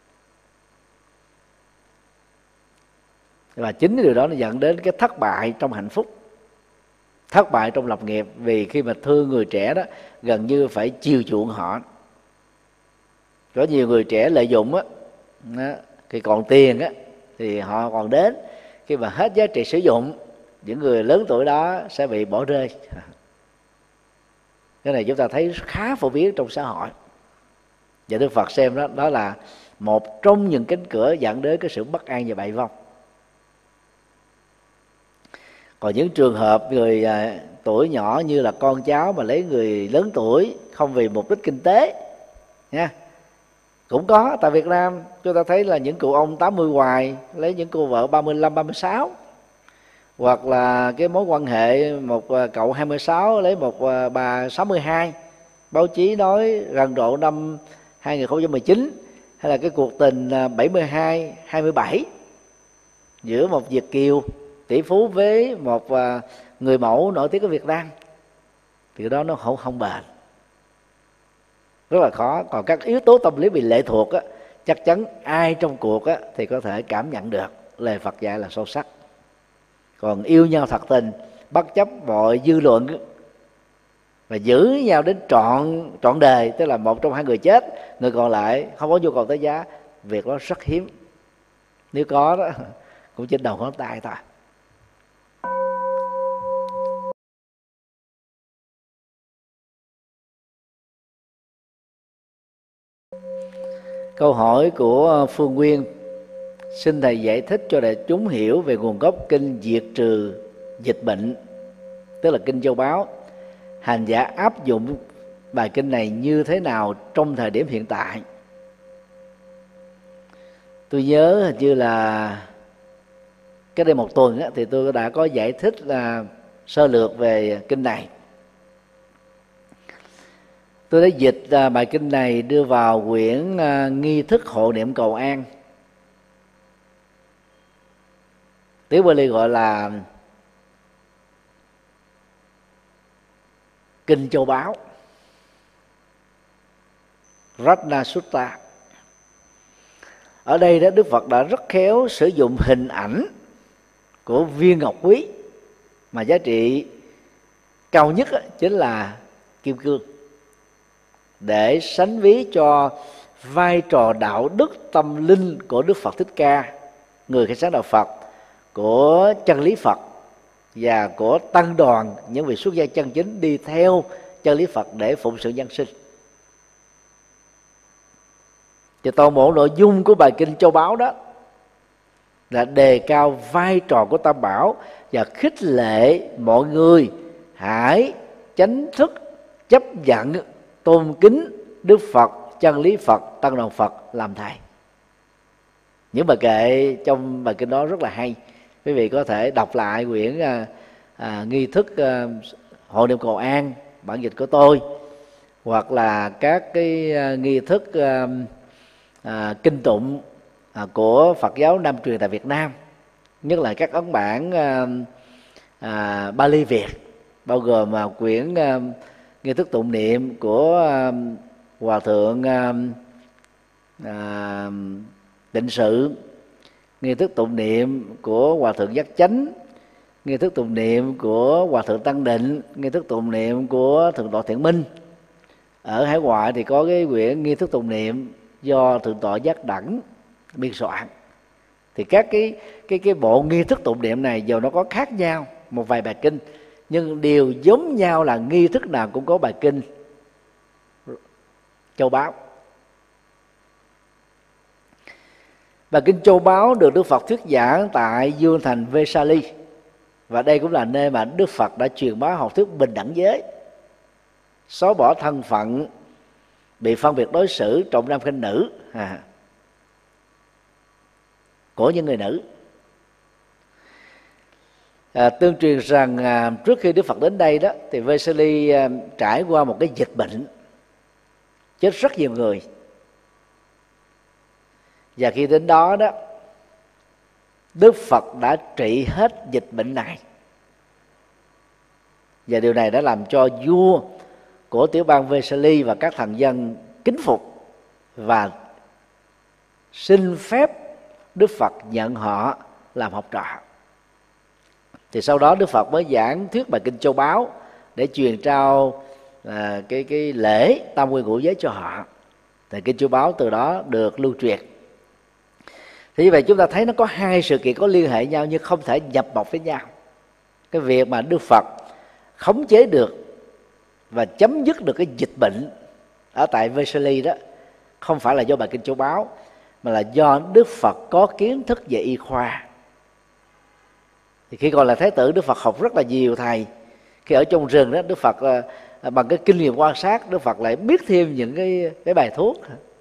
Và chính điều đó nó dẫn đến cái thất bại trong hạnh phúc, thất bại trong lập nghiệp. Vì khi mà thương người trẻ đó gần như phải chiều chuộng họ. Có nhiều người trẻ lợi dụng á, khi còn tiền á thì họ còn đến, khi mà hết giá trị sử dụng, những người lớn tuổi đó sẽ bị bỏ rơi. Cái này chúng ta thấy khá phổ biến trong xã hội. Và Đức Phật xem đó là một trong những cánh cửa dẫn đến cái sự bất an và bại vong. Còn những trường hợp người tuổi nhỏ như là con cháu mà lấy người lớn tuổi không vì mục đích kinh tế nha, cũng có. Tại Việt Nam chúng ta thấy là những cụ ông 80 hoài lấy những cô vợ 35, 36, hoặc là cái mối quan hệ một cậu 26 lấy một bà 62. Báo chí nói rầm rộ năm 2019, hay là cái cuộc tình 72, 27 giữa một Việt kiều tỷ phú với một người mẫu nổi tiếng của Việt Nam, thì cái đó nó không bền, rất là khó. Còn các yếu tố tâm lý bị lệ thuộc á, chắc chắn ai trong cuộc á thì có thể cảm nhận được. Lời Phật dạy là sâu sắc. Còn yêu nhau thật tình, bất chấp mọi dư luận, và giữ nhau đến trọn đời, tức là một trong hai người chết, người còn lại không có nhu cầu tới giá, việc đó rất hiếm. Nếu có đó cũng trên đầu ngón tay thôi. Câu hỏi của Phương Nguyên: xin thầy giải thích cho đại chúng hiểu về nguồn gốc kinh diệt trừ dịch bệnh, tức là kinh Châu Báu. Hành giả áp dụng bài kinh này như thế nào trong thời điểm hiện tại? Tôi nhớ hình như là cách đây một tuần thì tôi đã có giải thích sơ lược về kinh này. Tôi đã dịch bài kinh này đưa vào quyển nghi thức hộ niệm cầu an, tiếng Bali gọi là kinh châu báu, Ratna Sutta. Ở đây đó, Đức Phật đã rất khéo sử dụng hình ảnh của viên ngọc quý mà giá trị cao nhất chính là kim cương, để sánh ví cho vai trò đạo đức tâm linh của Đức Phật Thích Ca, người khai sáng đạo Phật, của chân lý Phật và của tăng đoàn những vị xuất gia chân chính đi theo chân lý Phật để phụng sự nhân sinh. Thì toàn bộ nội dung của bài kinh châu báu đó là đề cao vai trò của Tam Bảo và khích lệ mọi người hãy chánh thức chấp nhận tôn kính Đức Phật, chân lý Phật, tăng đoàn Phật làm thầy. Những bài kệ trong bài kinh đó rất là hay. Quý vị có thể đọc lại quyển nghi thức hộ niệm cầu an bản dịch của tôi, hoặc là các cái nghi thức kinh tụng của Phật giáo Nam truyền tại Việt Nam, nhất là các ấn bản Bali Việt, bao gồm quyển nghi thức tụng niệm của Hòa thượng Tịnh Sự, nghi thức tụng niệm của Hòa thượng Giác Chánh, nghi thức tụng niệm của Hòa thượng Tăng Định, nghi thức tụng niệm của Thượng tọa Thiện Minh. Ở hải ngoại thì có cái quyển nghi thức tụng niệm do Thượng tọa Giác Đẳng biên soạn. Thì các cái bộ nghi thức tụng niệm này dù nó có khác nhau một vài bài kinh, nhưng đều giống nhau là nghi thức nào cũng có bài kinh châu báu. Bài kinh châu báu được Đức Phật thuyết giảng tại Dương Thành Vesali, và đây cũng là nơi mà Đức Phật đã truyền bá học thuyết bình đẳng giới, xóa bỏ thân phận bị phân biệt đối xử trọng nam khinh nữ của những người nữ. Tương truyền rằng trước khi Đức Phật đến đây đó, thì Vesali trải qua một cái dịch bệnh, chết rất nhiều người. Và khi đến đó đó, Đức Phật đã trị hết dịch bệnh này. Và điều này đã làm cho vua của tiểu bang Vesali và các thần dân kính phục và xin phép Đức Phật nhận họ làm học trò. Thì sau đó Đức Phật mới giảng thuyết bài kinh châu báu để truyền trao cái lễ tam quy ngũ giới cho họ. Thì kinh châu báu từ đó được lưu truyền. Thì như vậy chúng ta thấy nó có hai sự kiện có liên hệ nhau nhưng không thể nhập bọc với nhau. Cái việc mà Đức Phật khống chế được và chấm dứt được cái dịch bệnh ở tại Vesali đó không phải là do bài kinh châu báu, mà là do Đức Phật có kiến thức về y khoa. Thì khi còn là Thái tử, Đức Phật học rất là nhiều thầy. Khi ở trong rừng đó, Đức Phật bằng cái kinh nghiệm quan sát, Đức Phật lại biết thêm những cái bài thuốc,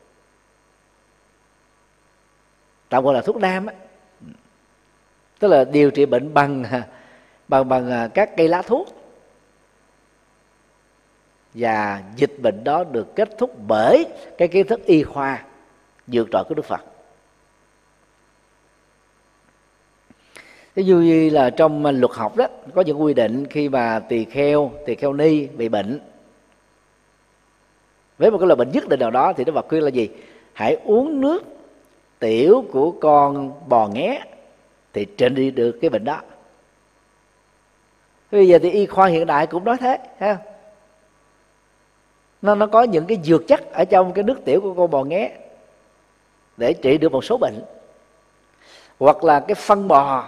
tạm gọi là thuốc nam ấy. Tức là điều trị bệnh bằng các cây lá thuốc. Và dịch bệnh đó được kết thúc bởi cái kiến thức y khoa vượt trội của Đức Phật. Ví dụ như là trong luật học đó có những quy định khi mà tỳ kheo ni bị bệnh với một cái loại bệnh nhất định nào đó, thì Đức Phật khuyên là gì? Hãy uống nước tiểu của con bò nghé thì trị đi được cái bệnh đó. Bây giờ thì y khoa hiện đại cũng nói thế, thấy không? Nó có những cái dược chất ở trong cái nước tiểu của con bò nghé để trị được một số bệnh. Hoặc là cái phân bò,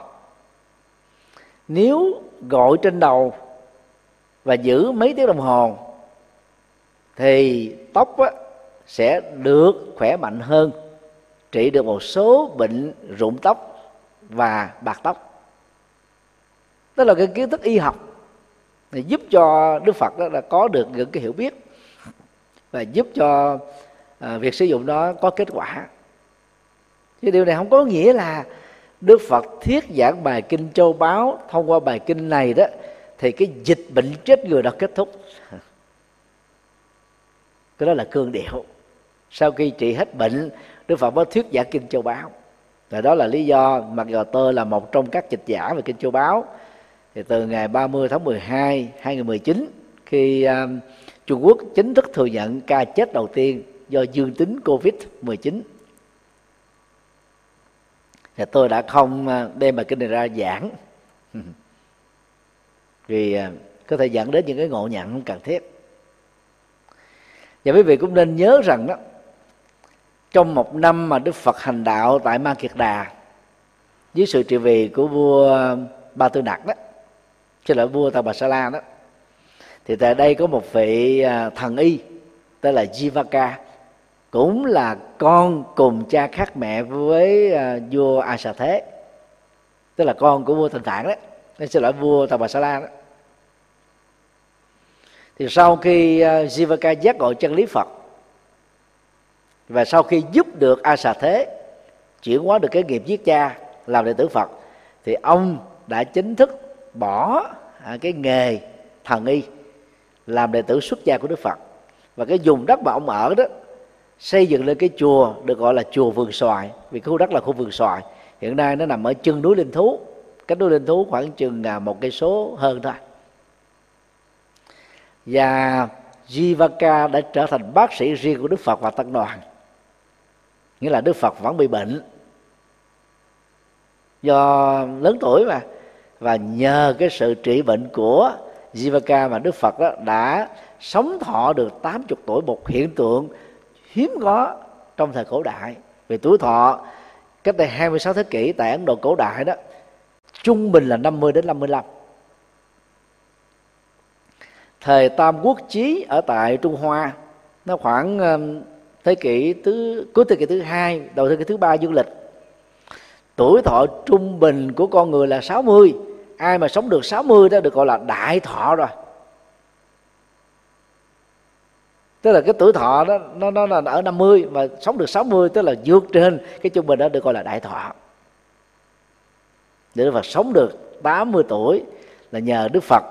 nếu gội trên đầu và giữ mấy tiếng đồng hồ thì tóc sẽ được khỏe mạnh hơn, trị được một số bệnh rụng tóc và bạc tóc. Đó là cái kiến thức y học để giúp cho Đức Phật đó là có được những cái hiểu biết và giúp cho việc sử dụng đó có kết quả. Chứ điều này không có nghĩa là Đức Phật thuyết giảng bài kinh Châu Báu, thông qua bài kinh này đó thì cái dịch bệnh chết người đã kết thúc. Cái đó là cương điệu. Sau khi trị hết bệnh, Đức Phật mới thuyết giảng kinh Châu Báu. Và đó là lý do mặc dù tôi là một trong các dịch giả về kinh Châu Báu, thì từ ngày 30 tháng 12 2019, khi Trung Quốc chính thức thừa nhận ca chết đầu tiên do dương tính Covid-19, thì tôi đã không đem bài kinh này ra giảng vì có thể dẫn đến những cái ngộ nhận không cần thiết. Và quý vị cũng nên nhớ rằng đó, trong một năm mà Đức Phật hành đạo tại Ma Kiệt Đà dưới sự trị vì của vua Ba Tư Nặc đó, chứ là vua Tà Bà Sa La đó, thì tại đây có một vị thần y tên là Jivaka, cũng là con cùng cha khác mẹ với vua A Xà Thế, tức là con của vua Thành Phạn đó, nên xin lỗi vua Tà Bà Sa La đó. Thì sau khi Jivaka giác ngộ chân lý Phật, và sau khi giúp được A Xà Thế chuyển hóa được cái nghiệp giết cha làm đệ tử Phật, thì ông đã chính thức bỏ cái nghề thần y, làm đệ tử xuất gia của Đức Phật. Và cái vùng đất mà ông ở đó xây dựng lên cái chùa được gọi là chùa Vườn Xoài, vì khu đất là khu vườn xoài. Hiện nay nó nằm ở chân núi Linh Thú, cách núi Linh Thú khoảng chừng 1 cây số hơn thôi. Và Jivaka đã trở thành bác sĩ riêng của Đức Phật và Tăng đoàn. Nghĩa là Đức Phật vẫn bị bệnh do lớn tuổi mà, và nhờ cái sự trị bệnh của Jivaka mà Đức Phật đó đã sống thọ được 80 tuổi, một hiện tượng hiếm có trong thời cổ đại. Vì tuổi thọ cách đây 26 thế kỷ tại Ấn Độ cổ đại đó trung bình là 50 đến 55. Thời Tam Quốc Chí ở tại Trung Hoa nó khoảng cuối thế kỷ thứ 2, đầu thế kỷ thứ 3 dương lịch. Tuổi thọ trung bình của con người là 60. Ai mà sống được 60 đó được gọi là đại thọ rồi. Tức là cái tuổi thọ đó nó là ở 50 mà sống được 60, tức là vượt trên cái trung bình đó được gọi là đại thọ. Để Đức Phật sống được 80 tuổi là nhờ Đức Phật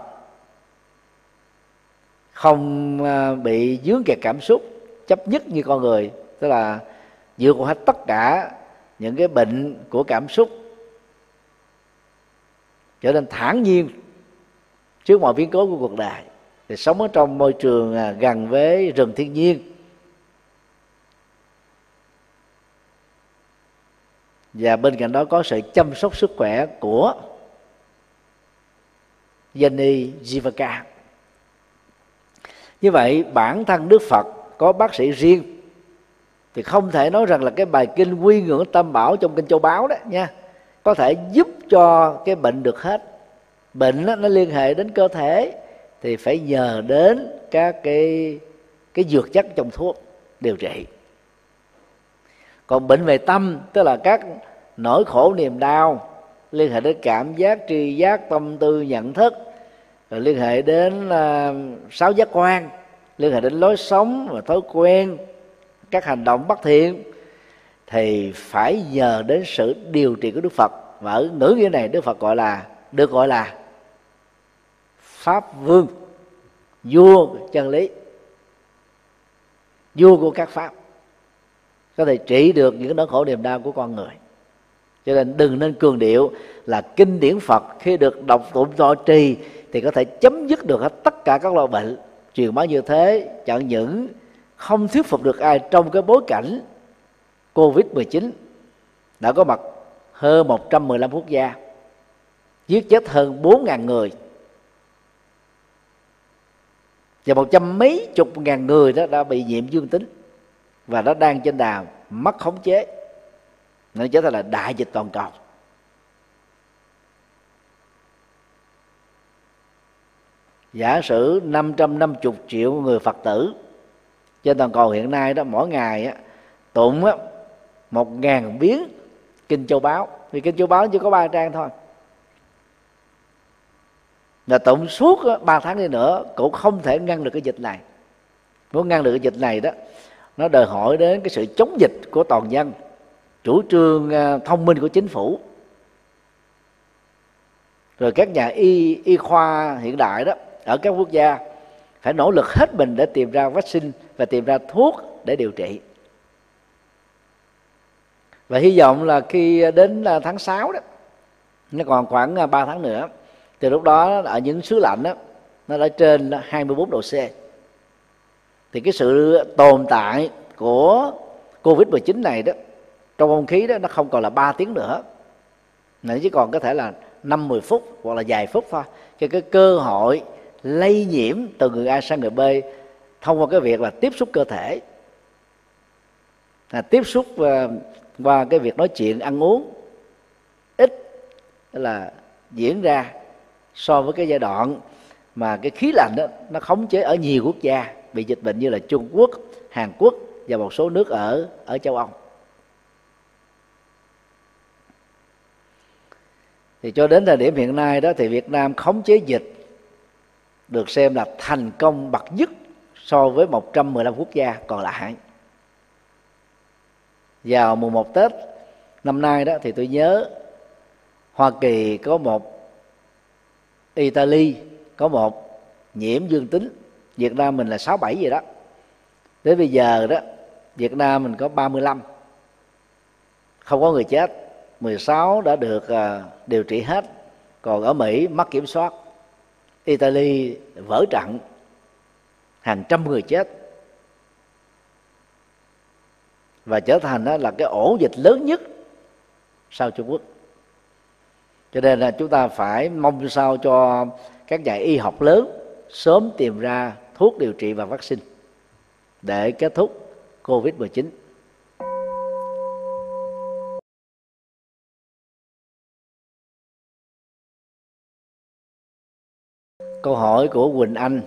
không bị vướng kẹt cảm xúc chấp nhất như con người, tức là vượt qua hết tất cả những cái bệnh của cảm xúc, trở nên thản nhiên trước mọi biến cố của cuộc đời, thì sống ở trong môi trường gần với rừng thiên nhiên. Và bên cạnh đó có sự chăm sóc sức khỏe của danh y Jivaka. Như vậy bản thân Đức Phật có bác sĩ riêng, thì không thể nói rằng là cái bài kinh Quy Ngưỡng Tam Bảo trong kinh Châu Báu đó nha có thể giúp cho cái bệnh được hết. Bệnh đó, nó liên hệ đến cơ thể thì phải nhờ đến các cái dược chất trong thuốc điều trị. Còn bệnh về tâm, tức là các nỗi khổ niềm đau liên hệ đến cảm giác, tri giác, tâm tư, nhận thức, rồi liên hệ đến sáu giác quan, liên hệ đến lối sống và thói quen, các hành động bất thiện, thì phải nhờ đến sự điều trị của Đức Phật. Và ở ngữ nghĩa này Đức Phật được gọi là Pháp Vương, vua chân lý, vua của các pháp, có thể trị được những nỗi khổ niềm đau của con người. Cho nên đừng nên cường điệu là kinh điển Phật khi được đọc tụng thọ trì thì có thể chấm dứt được hết tất cả các loại bệnh. Truyền bá như thế chẳng những không thuyết phục được ai trong cái bối cảnh Covid-19 đã có mặt hơn 115 quốc gia, giết chết hơn 4.000 người, và 100 mấy chục ngàn người đó đã bị nhiễm dương tính và nó đang trên đà mất khống chế, nó trở thành là đại dịch toàn cầu. Giả sử 550 triệu người Phật tử trên toàn cầu hiện nay đó, mỗi ngày tụng 1.000 biến kinh Châu Báu, vì kinh Châu Báu chỉ có 3 trang thôi, là tụng suốt 3 tháng đi nữa cũng không thể ngăn được cái dịch này. Muốn ngăn được cái dịch này đó, nó đòi hỏi đến cái sự chống dịch của toàn dân, chủ trương thông minh của chính phủ, rồi các nhà y khoa hiện đại đó ở các quốc gia phải nỗ lực hết mình để tìm ra vaccine và tìm ra thuốc để điều trị. Và hy vọng là khi đến tháng 6 đó, nó còn khoảng 3 tháng nữa, từ lúc đó ở những xứ lạnh đó, nó đã trên 24 độ C, thì cái sự tồn tại của Covid-19 này đó trong không khí đó nó không còn là 3 tiếng nữa, nó chỉ còn có thể là 5-10 phút hoặc là vài phút thôi. Cho cái cơ hội lây nhiễm từ người A sang người B thông qua cái việc là tiếp xúc cơ thể, tiếp xúc qua cái việc nói chuyện ăn uống ít là diễn ra so với cái giai đoạn mà cái khí lạnh đó nó khống chế ở nhiều quốc gia bị dịch bệnh như là Trung Quốc, Hàn Quốc và một số nước ở châu Âu. Thì cho đến thời điểm hiện nay đó thì Việt Nam khống chế dịch được xem là thành công bậc nhất so với 115 quốc gia còn lại. Vào mùng 1 Tết năm nay đó thì tôi nhớ Hoa Kỳ có một, Italy có một nhiễm dương tính, Việt Nam mình là 6-7 gì đó. Đến bây giờ đó Việt Nam mình có 35, không có người chết, 16 đã được điều trị hết. Còn ở Mỹ mất kiểm soát, Italy vỡ trận, hàng trăm người chết, và trở thành đó là cái ổ dịch lớn nhất sau Trung Quốc. Cho nên là chúng ta phải mong sao cho các nhà y học lớn sớm tìm ra thuốc điều trị và vaccine để kết thúc Covid-19. Câu hỏi của Quỳnh Anh: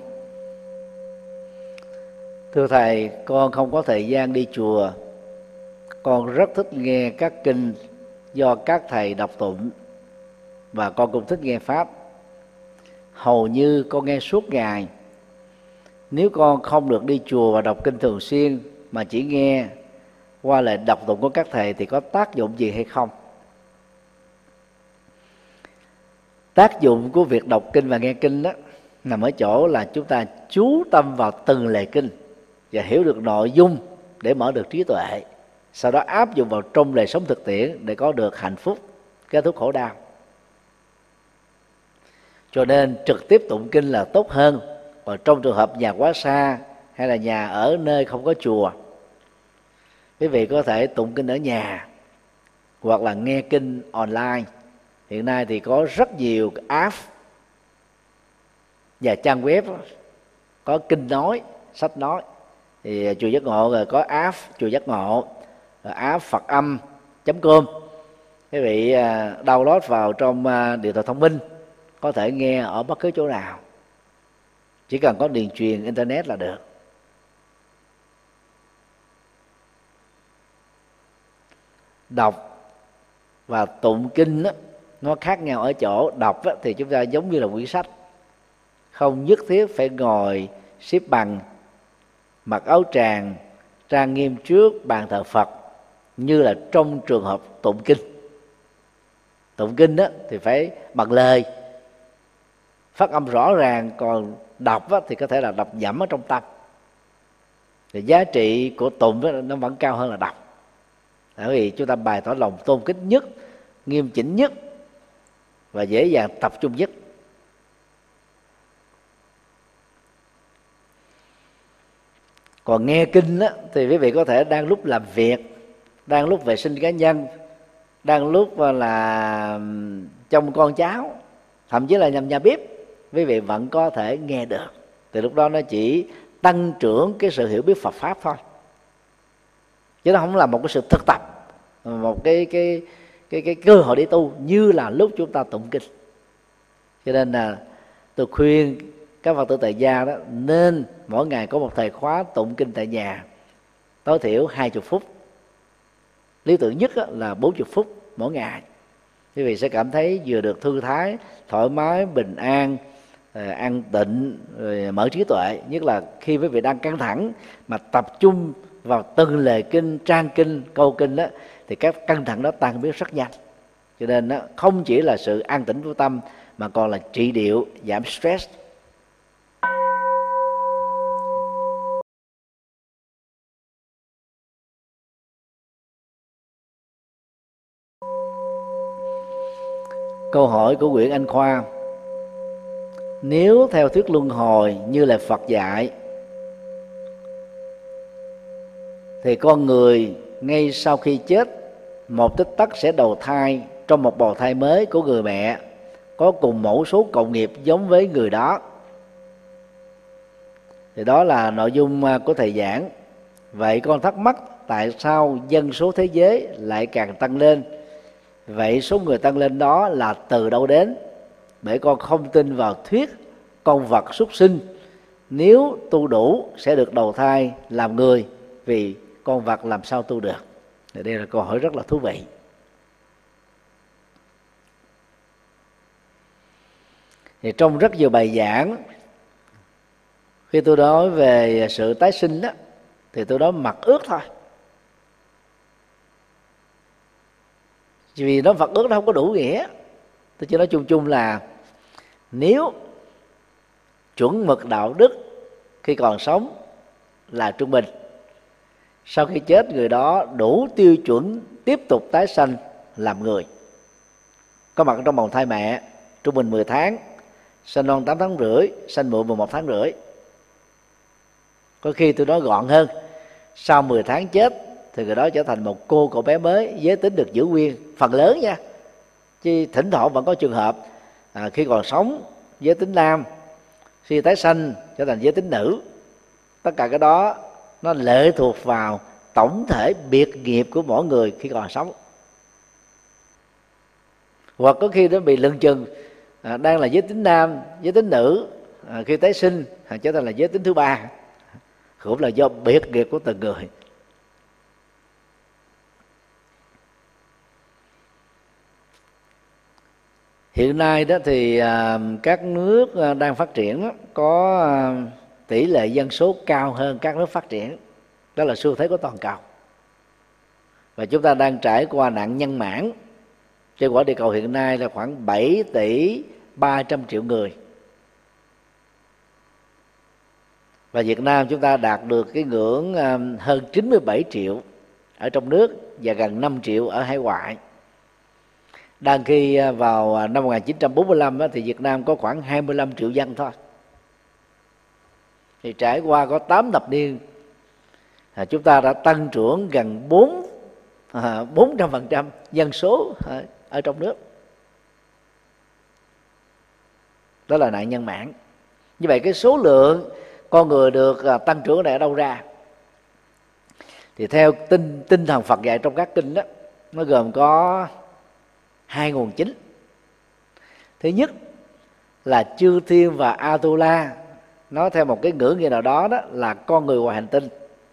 thưa thầy, con không có thời gian đi chùa, con rất thích nghe các kinh do các thầy đọc tụng, và con cũng thích nghe pháp. Hầu như con nghe suốt ngày. Nếu con không được đi chùa và đọc kinh thường xuyên mà chỉ nghe qua lời đọc tụng của các thầy thì có tác dụng gì hay không? Tác dụng của việc đọc kinh và nghe kinh đó nằm ở chỗ là chúng ta chú tâm vào từng lời kinh và hiểu được nội dung để mở được trí tuệ, sau đó áp dụng vào trong đời sống thực tiễn để có được hạnh phúc, kết thúc khổ đau. Cho nên trực tiếp tụng kinh là tốt hơn. Còn trong trường hợp nhà quá xa hay là nhà ở nơi không có chùa, quý vị có thể tụng kinh ở nhà hoặc là nghe kinh online. Hiện nay thì có rất nhiều app và trang web có kinh nói, sách nói. Thì chùa Giác Ngộ rồi có app chùa Giác Ngộ, rồi app Phật âm.com. Quý vị download vào trong điện thoại thông minh, có thể nghe ở bất cứ chỗ nào, chỉ cần có điện truyền internet là được. Đọc và tụng kinh đó, nó khác nhau ở chỗ đọc đó, thì chúng ta giống như là quyển sách, không nhất thiết phải ngồi xếp bằng, mặc áo tràng, trang nghiêm trước bàn thờ Phật như là trong trường hợp tụng kinh. Tụng kinh đó thì phải bằng lời, phát âm rõ ràng, còn đọc đó thì có thể là đọc nhẩm ở trong tâm. Thì giá trị của tụng đó, nó vẫn cao hơn là đọc, bởi vì chúng ta bày tỏ lòng tôn kính nhất, nghiêm chỉnh nhất và dễ dàng tập trung nhất. Còn nghe kinh á, thì quý vị có thể đang lúc làm việc, đang lúc vệ sinh cá nhân, đang lúc là trông con cháu, thậm chí là nhằm nhà bếp, quý vị vẫn có thể nghe được. Từ lúc đó nó chỉ tăng trưởng cái sự hiểu biết Phật pháp thôi, chứ nó không là một cái sự thực tập, một cái cơ hội để tu như là lúc chúng ta tụng kinh. Cho nên là tôi khuyên các Phật tử tại gia đó nên mỗi ngày có một thời khóa tụng kinh tại nhà, tối thiểu 20 phút, lý tưởng nhất là 40 phút mỗi ngày. Quý vị sẽ cảm thấy vừa được thư thái, thoải mái, bình an, an tịnh, rồi mở trí tuệ. Nhất là khi quý vị đang căng thẳng mà tập trung vào từng lời kinh, trang kinh, câu kinh đó, thì các căng thẳng đó tan biến rất nhanh. Cho nên nó không chỉ là sự an tĩnh của tâm mà còn là trị liệu giảm stress. Câu hỏi của Nguyễn Anh Khoa: nếu theo thuyết luân hồi như là Phật dạy thì con người ngay sau khi chết một tích tắc sẽ đầu thai trong một bào thai mới của người mẹ có cùng mẫu số cộng nghiệp giống với người đó. Thì đó là nội dung của thầy giảng. Vậy con thắc mắc tại sao dân số thế giới lại càng tăng lên? Vậy số người tăng lên đó là từ đâu đến? Bởi con không tin vào thuyết con vật súc sinh nếu tu đủ sẽ được đầu thai làm người, vì con vật làm sao tu được? Thì đây là câu hỏi rất là thú vị. Thì trong rất nhiều bài giảng, khi tôi nói về sự tái sinh đó, thì tôi nói mặc ước thôi. Vì nó vật ước nó không có đủ nghĩa. Tôi chỉ nói chung chung là nếu chuẩn mực đạo đức khi còn sống là trung bình, sau khi chết người đó đủ tiêu chuẩn tiếp tục tái sanh làm người, có mặt trong bào thai mẹ trung bình 10 tháng, sanh non 8 tháng rưỡi, sanh muộn 11 tháng rưỡi. Có khi tôi nói gọn hơn, sau 10 tháng chết thì người đó trở thành một cậu bé mới, giới tính được giữ nguyên, phần lớn nha, chứ thỉnh thoảng vẫn có trường hợp khi còn sống giới tính nam, khi tái sanh trở thành giới tính nữ. Tất cả cái đó nó lệ thuộc vào tổng thể biệt nghiệp của mỗi người khi còn sống. Hoặc có khi nó bị lưng chừng, đang là giới tính nam, giới tính nữ, khi tái sinh trở thành là giới tính thứ ba, cũng là do biệt nghiệp của từng người. Hiện nay đó thì các nước đang phát triển có tỷ lệ dân số cao hơn các nước phát triển. Đó là xu thế của toàn cầu. Và chúng ta đang trải qua nạn nhân mãn. Trên quả địa cầu hiện nay là khoảng 7 tỷ 300 triệu người. Và Việt Nam chúng ta đạt được cái ngưỡng hơn 97 triệu ở trong nước và gần 5 triệu ở hải ngoại. Đang khi vào năm 1945 thì Việt Nam có khoảng 25 triệu dân thôi. Thì trải qua có 8 thập niên, chúng ta đã tăng trưởng gần 400% dân số ở trong nước. Đó là nạn nhân mãn. Như vậy cái số lượng con người được tăng trưởng này ở đâu ra? Thì theo tinh thần Phật dạy trong các kinh đó, nó gồm có hai nguồn chính. Thứ nhất là chư thiên và Atula, nói theo một cái ngữ nghĩa nào đó, đó là con người ngoài hành tinh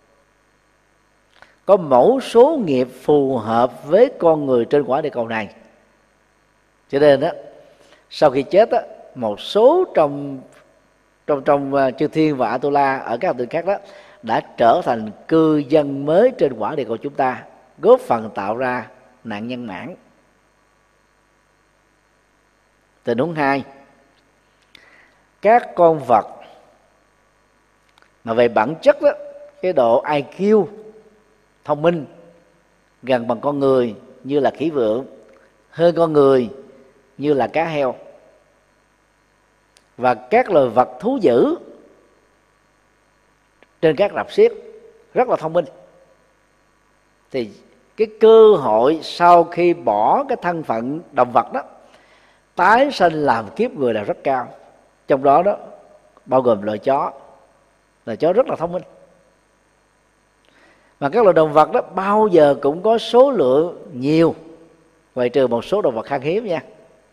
có mẫu số nghiệp phù hợp với con người trên quả địa cầu này. Cho nên đó, sau khi chết đó, một số trong chư thiên và Atula ở các hành tinh khác đó đã trở thành cư dân mới trên quả địa cầu chúng ta, góp phần tạo ra nạn nhân mãn. Tình huống 2, các con vật mà về bản chất đó, cái độ IQ thông minh gần bằng con người như là khỉ vượn, hơn con người như là cá heo, và các loài vật thú dữ trên các rạp xiếc rất là thông minh, thì cái cơ hội sau khi bỏ cái thân phận động vật đó tái sanh làm kiếp người là rất cao. Trong đó đó bao gồm loài chó. Loài chó rất là thông minh. Mà các loài động vật đó bao giờ cũng có số lượng nhiều, ngoại trừ một số động vật khan hiếm nha.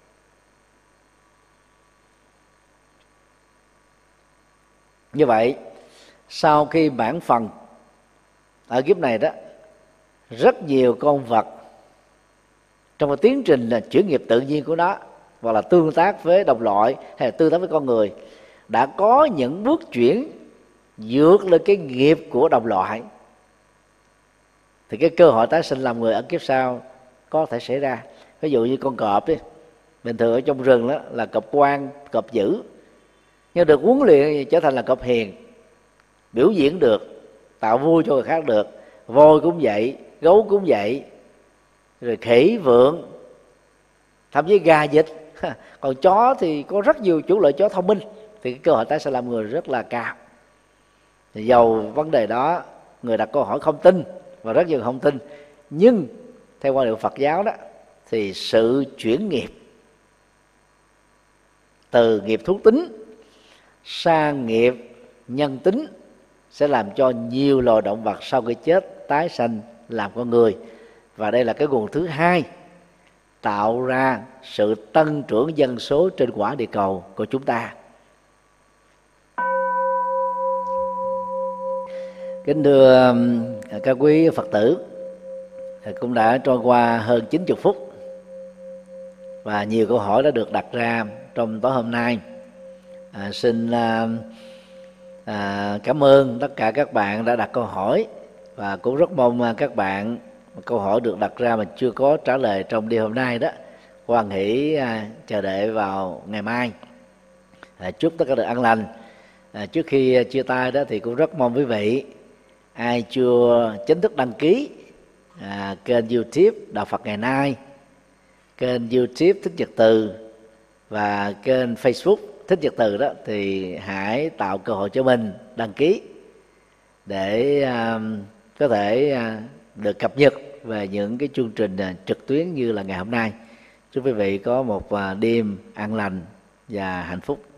Như vậy sau khi mãn phần ở kiếp này đó, rất nhiều con vật trong một tiến trình là chuyển nghiệp tự nhiên của nó, hoặc là tương tác với đồng loại hay là tương tác với con người, đã có những bước chuyển vượt lên cái nghiệp của đồng loại, thì cái cơ hội tái sinh làm người ở kiếp sau có thể xảy ra. Ví dụ như con cọp đi, bình thường ở trong rừng đó là cọp quan, cọp dữ, nhưng được huấn luyện trở thành là cọp hiền, biểu diễn được, tạo vui cho người khác được. Voi cũng vậy, gấu cũng vậy, rồi khỉ, vượn, thậm chí gà, vịt. Còn chó thì có rất nhiều chủng loại chó thông minh, thì cái cơ hội tái sinh làm người rất là cao. Thì dầu vấn đề đó người đặt câu hỏi không tin, và rất nhiều không tin, nhưng theo quan điểm Phật giáo đó thì sự chuyển nghiệp từ nghiệp thú tính sang nghiệp nhân tính sẽ làm cho nhiều loài động vật sau khi chết tái sanh làm con người. Và đây là cái nguồn thứ hai tạo ra sự tăng trưởng dân số trên quả địa cầu của chúng ta. Kính thưa các quý Phật tử, cũng đã trôi qua hơn 90 phút và nhiều câu hỏi đã được đặt ra trong tối hôm nay. Xin cảm ơn tất cả các bạn đã đặt câu hỏi, và cũng rất mong các bạn câu hỏi được đặt ra mà chưa có trả lời trong đêm hôm nay đó, hoan hỷ chờ đợi vào ngày mai. Chúc tất cả được an lành. Trước khi chia tay đó thì cũng rất mong quý vị ai chưa chính thức đăng ký kênh YouTube Đạo Phật Ngày Nay, kênh YouTube Thích Nhật Từ và kênh Facebook Thích Nhật Từ đó, thì hãy tạo cơ hội cho mình đăng ký để có thể được cập nhật về những cái chương trình trực tuyến như là ngày hôm nay. Chúc quý vị có một đêm an lành và hạnh phúc.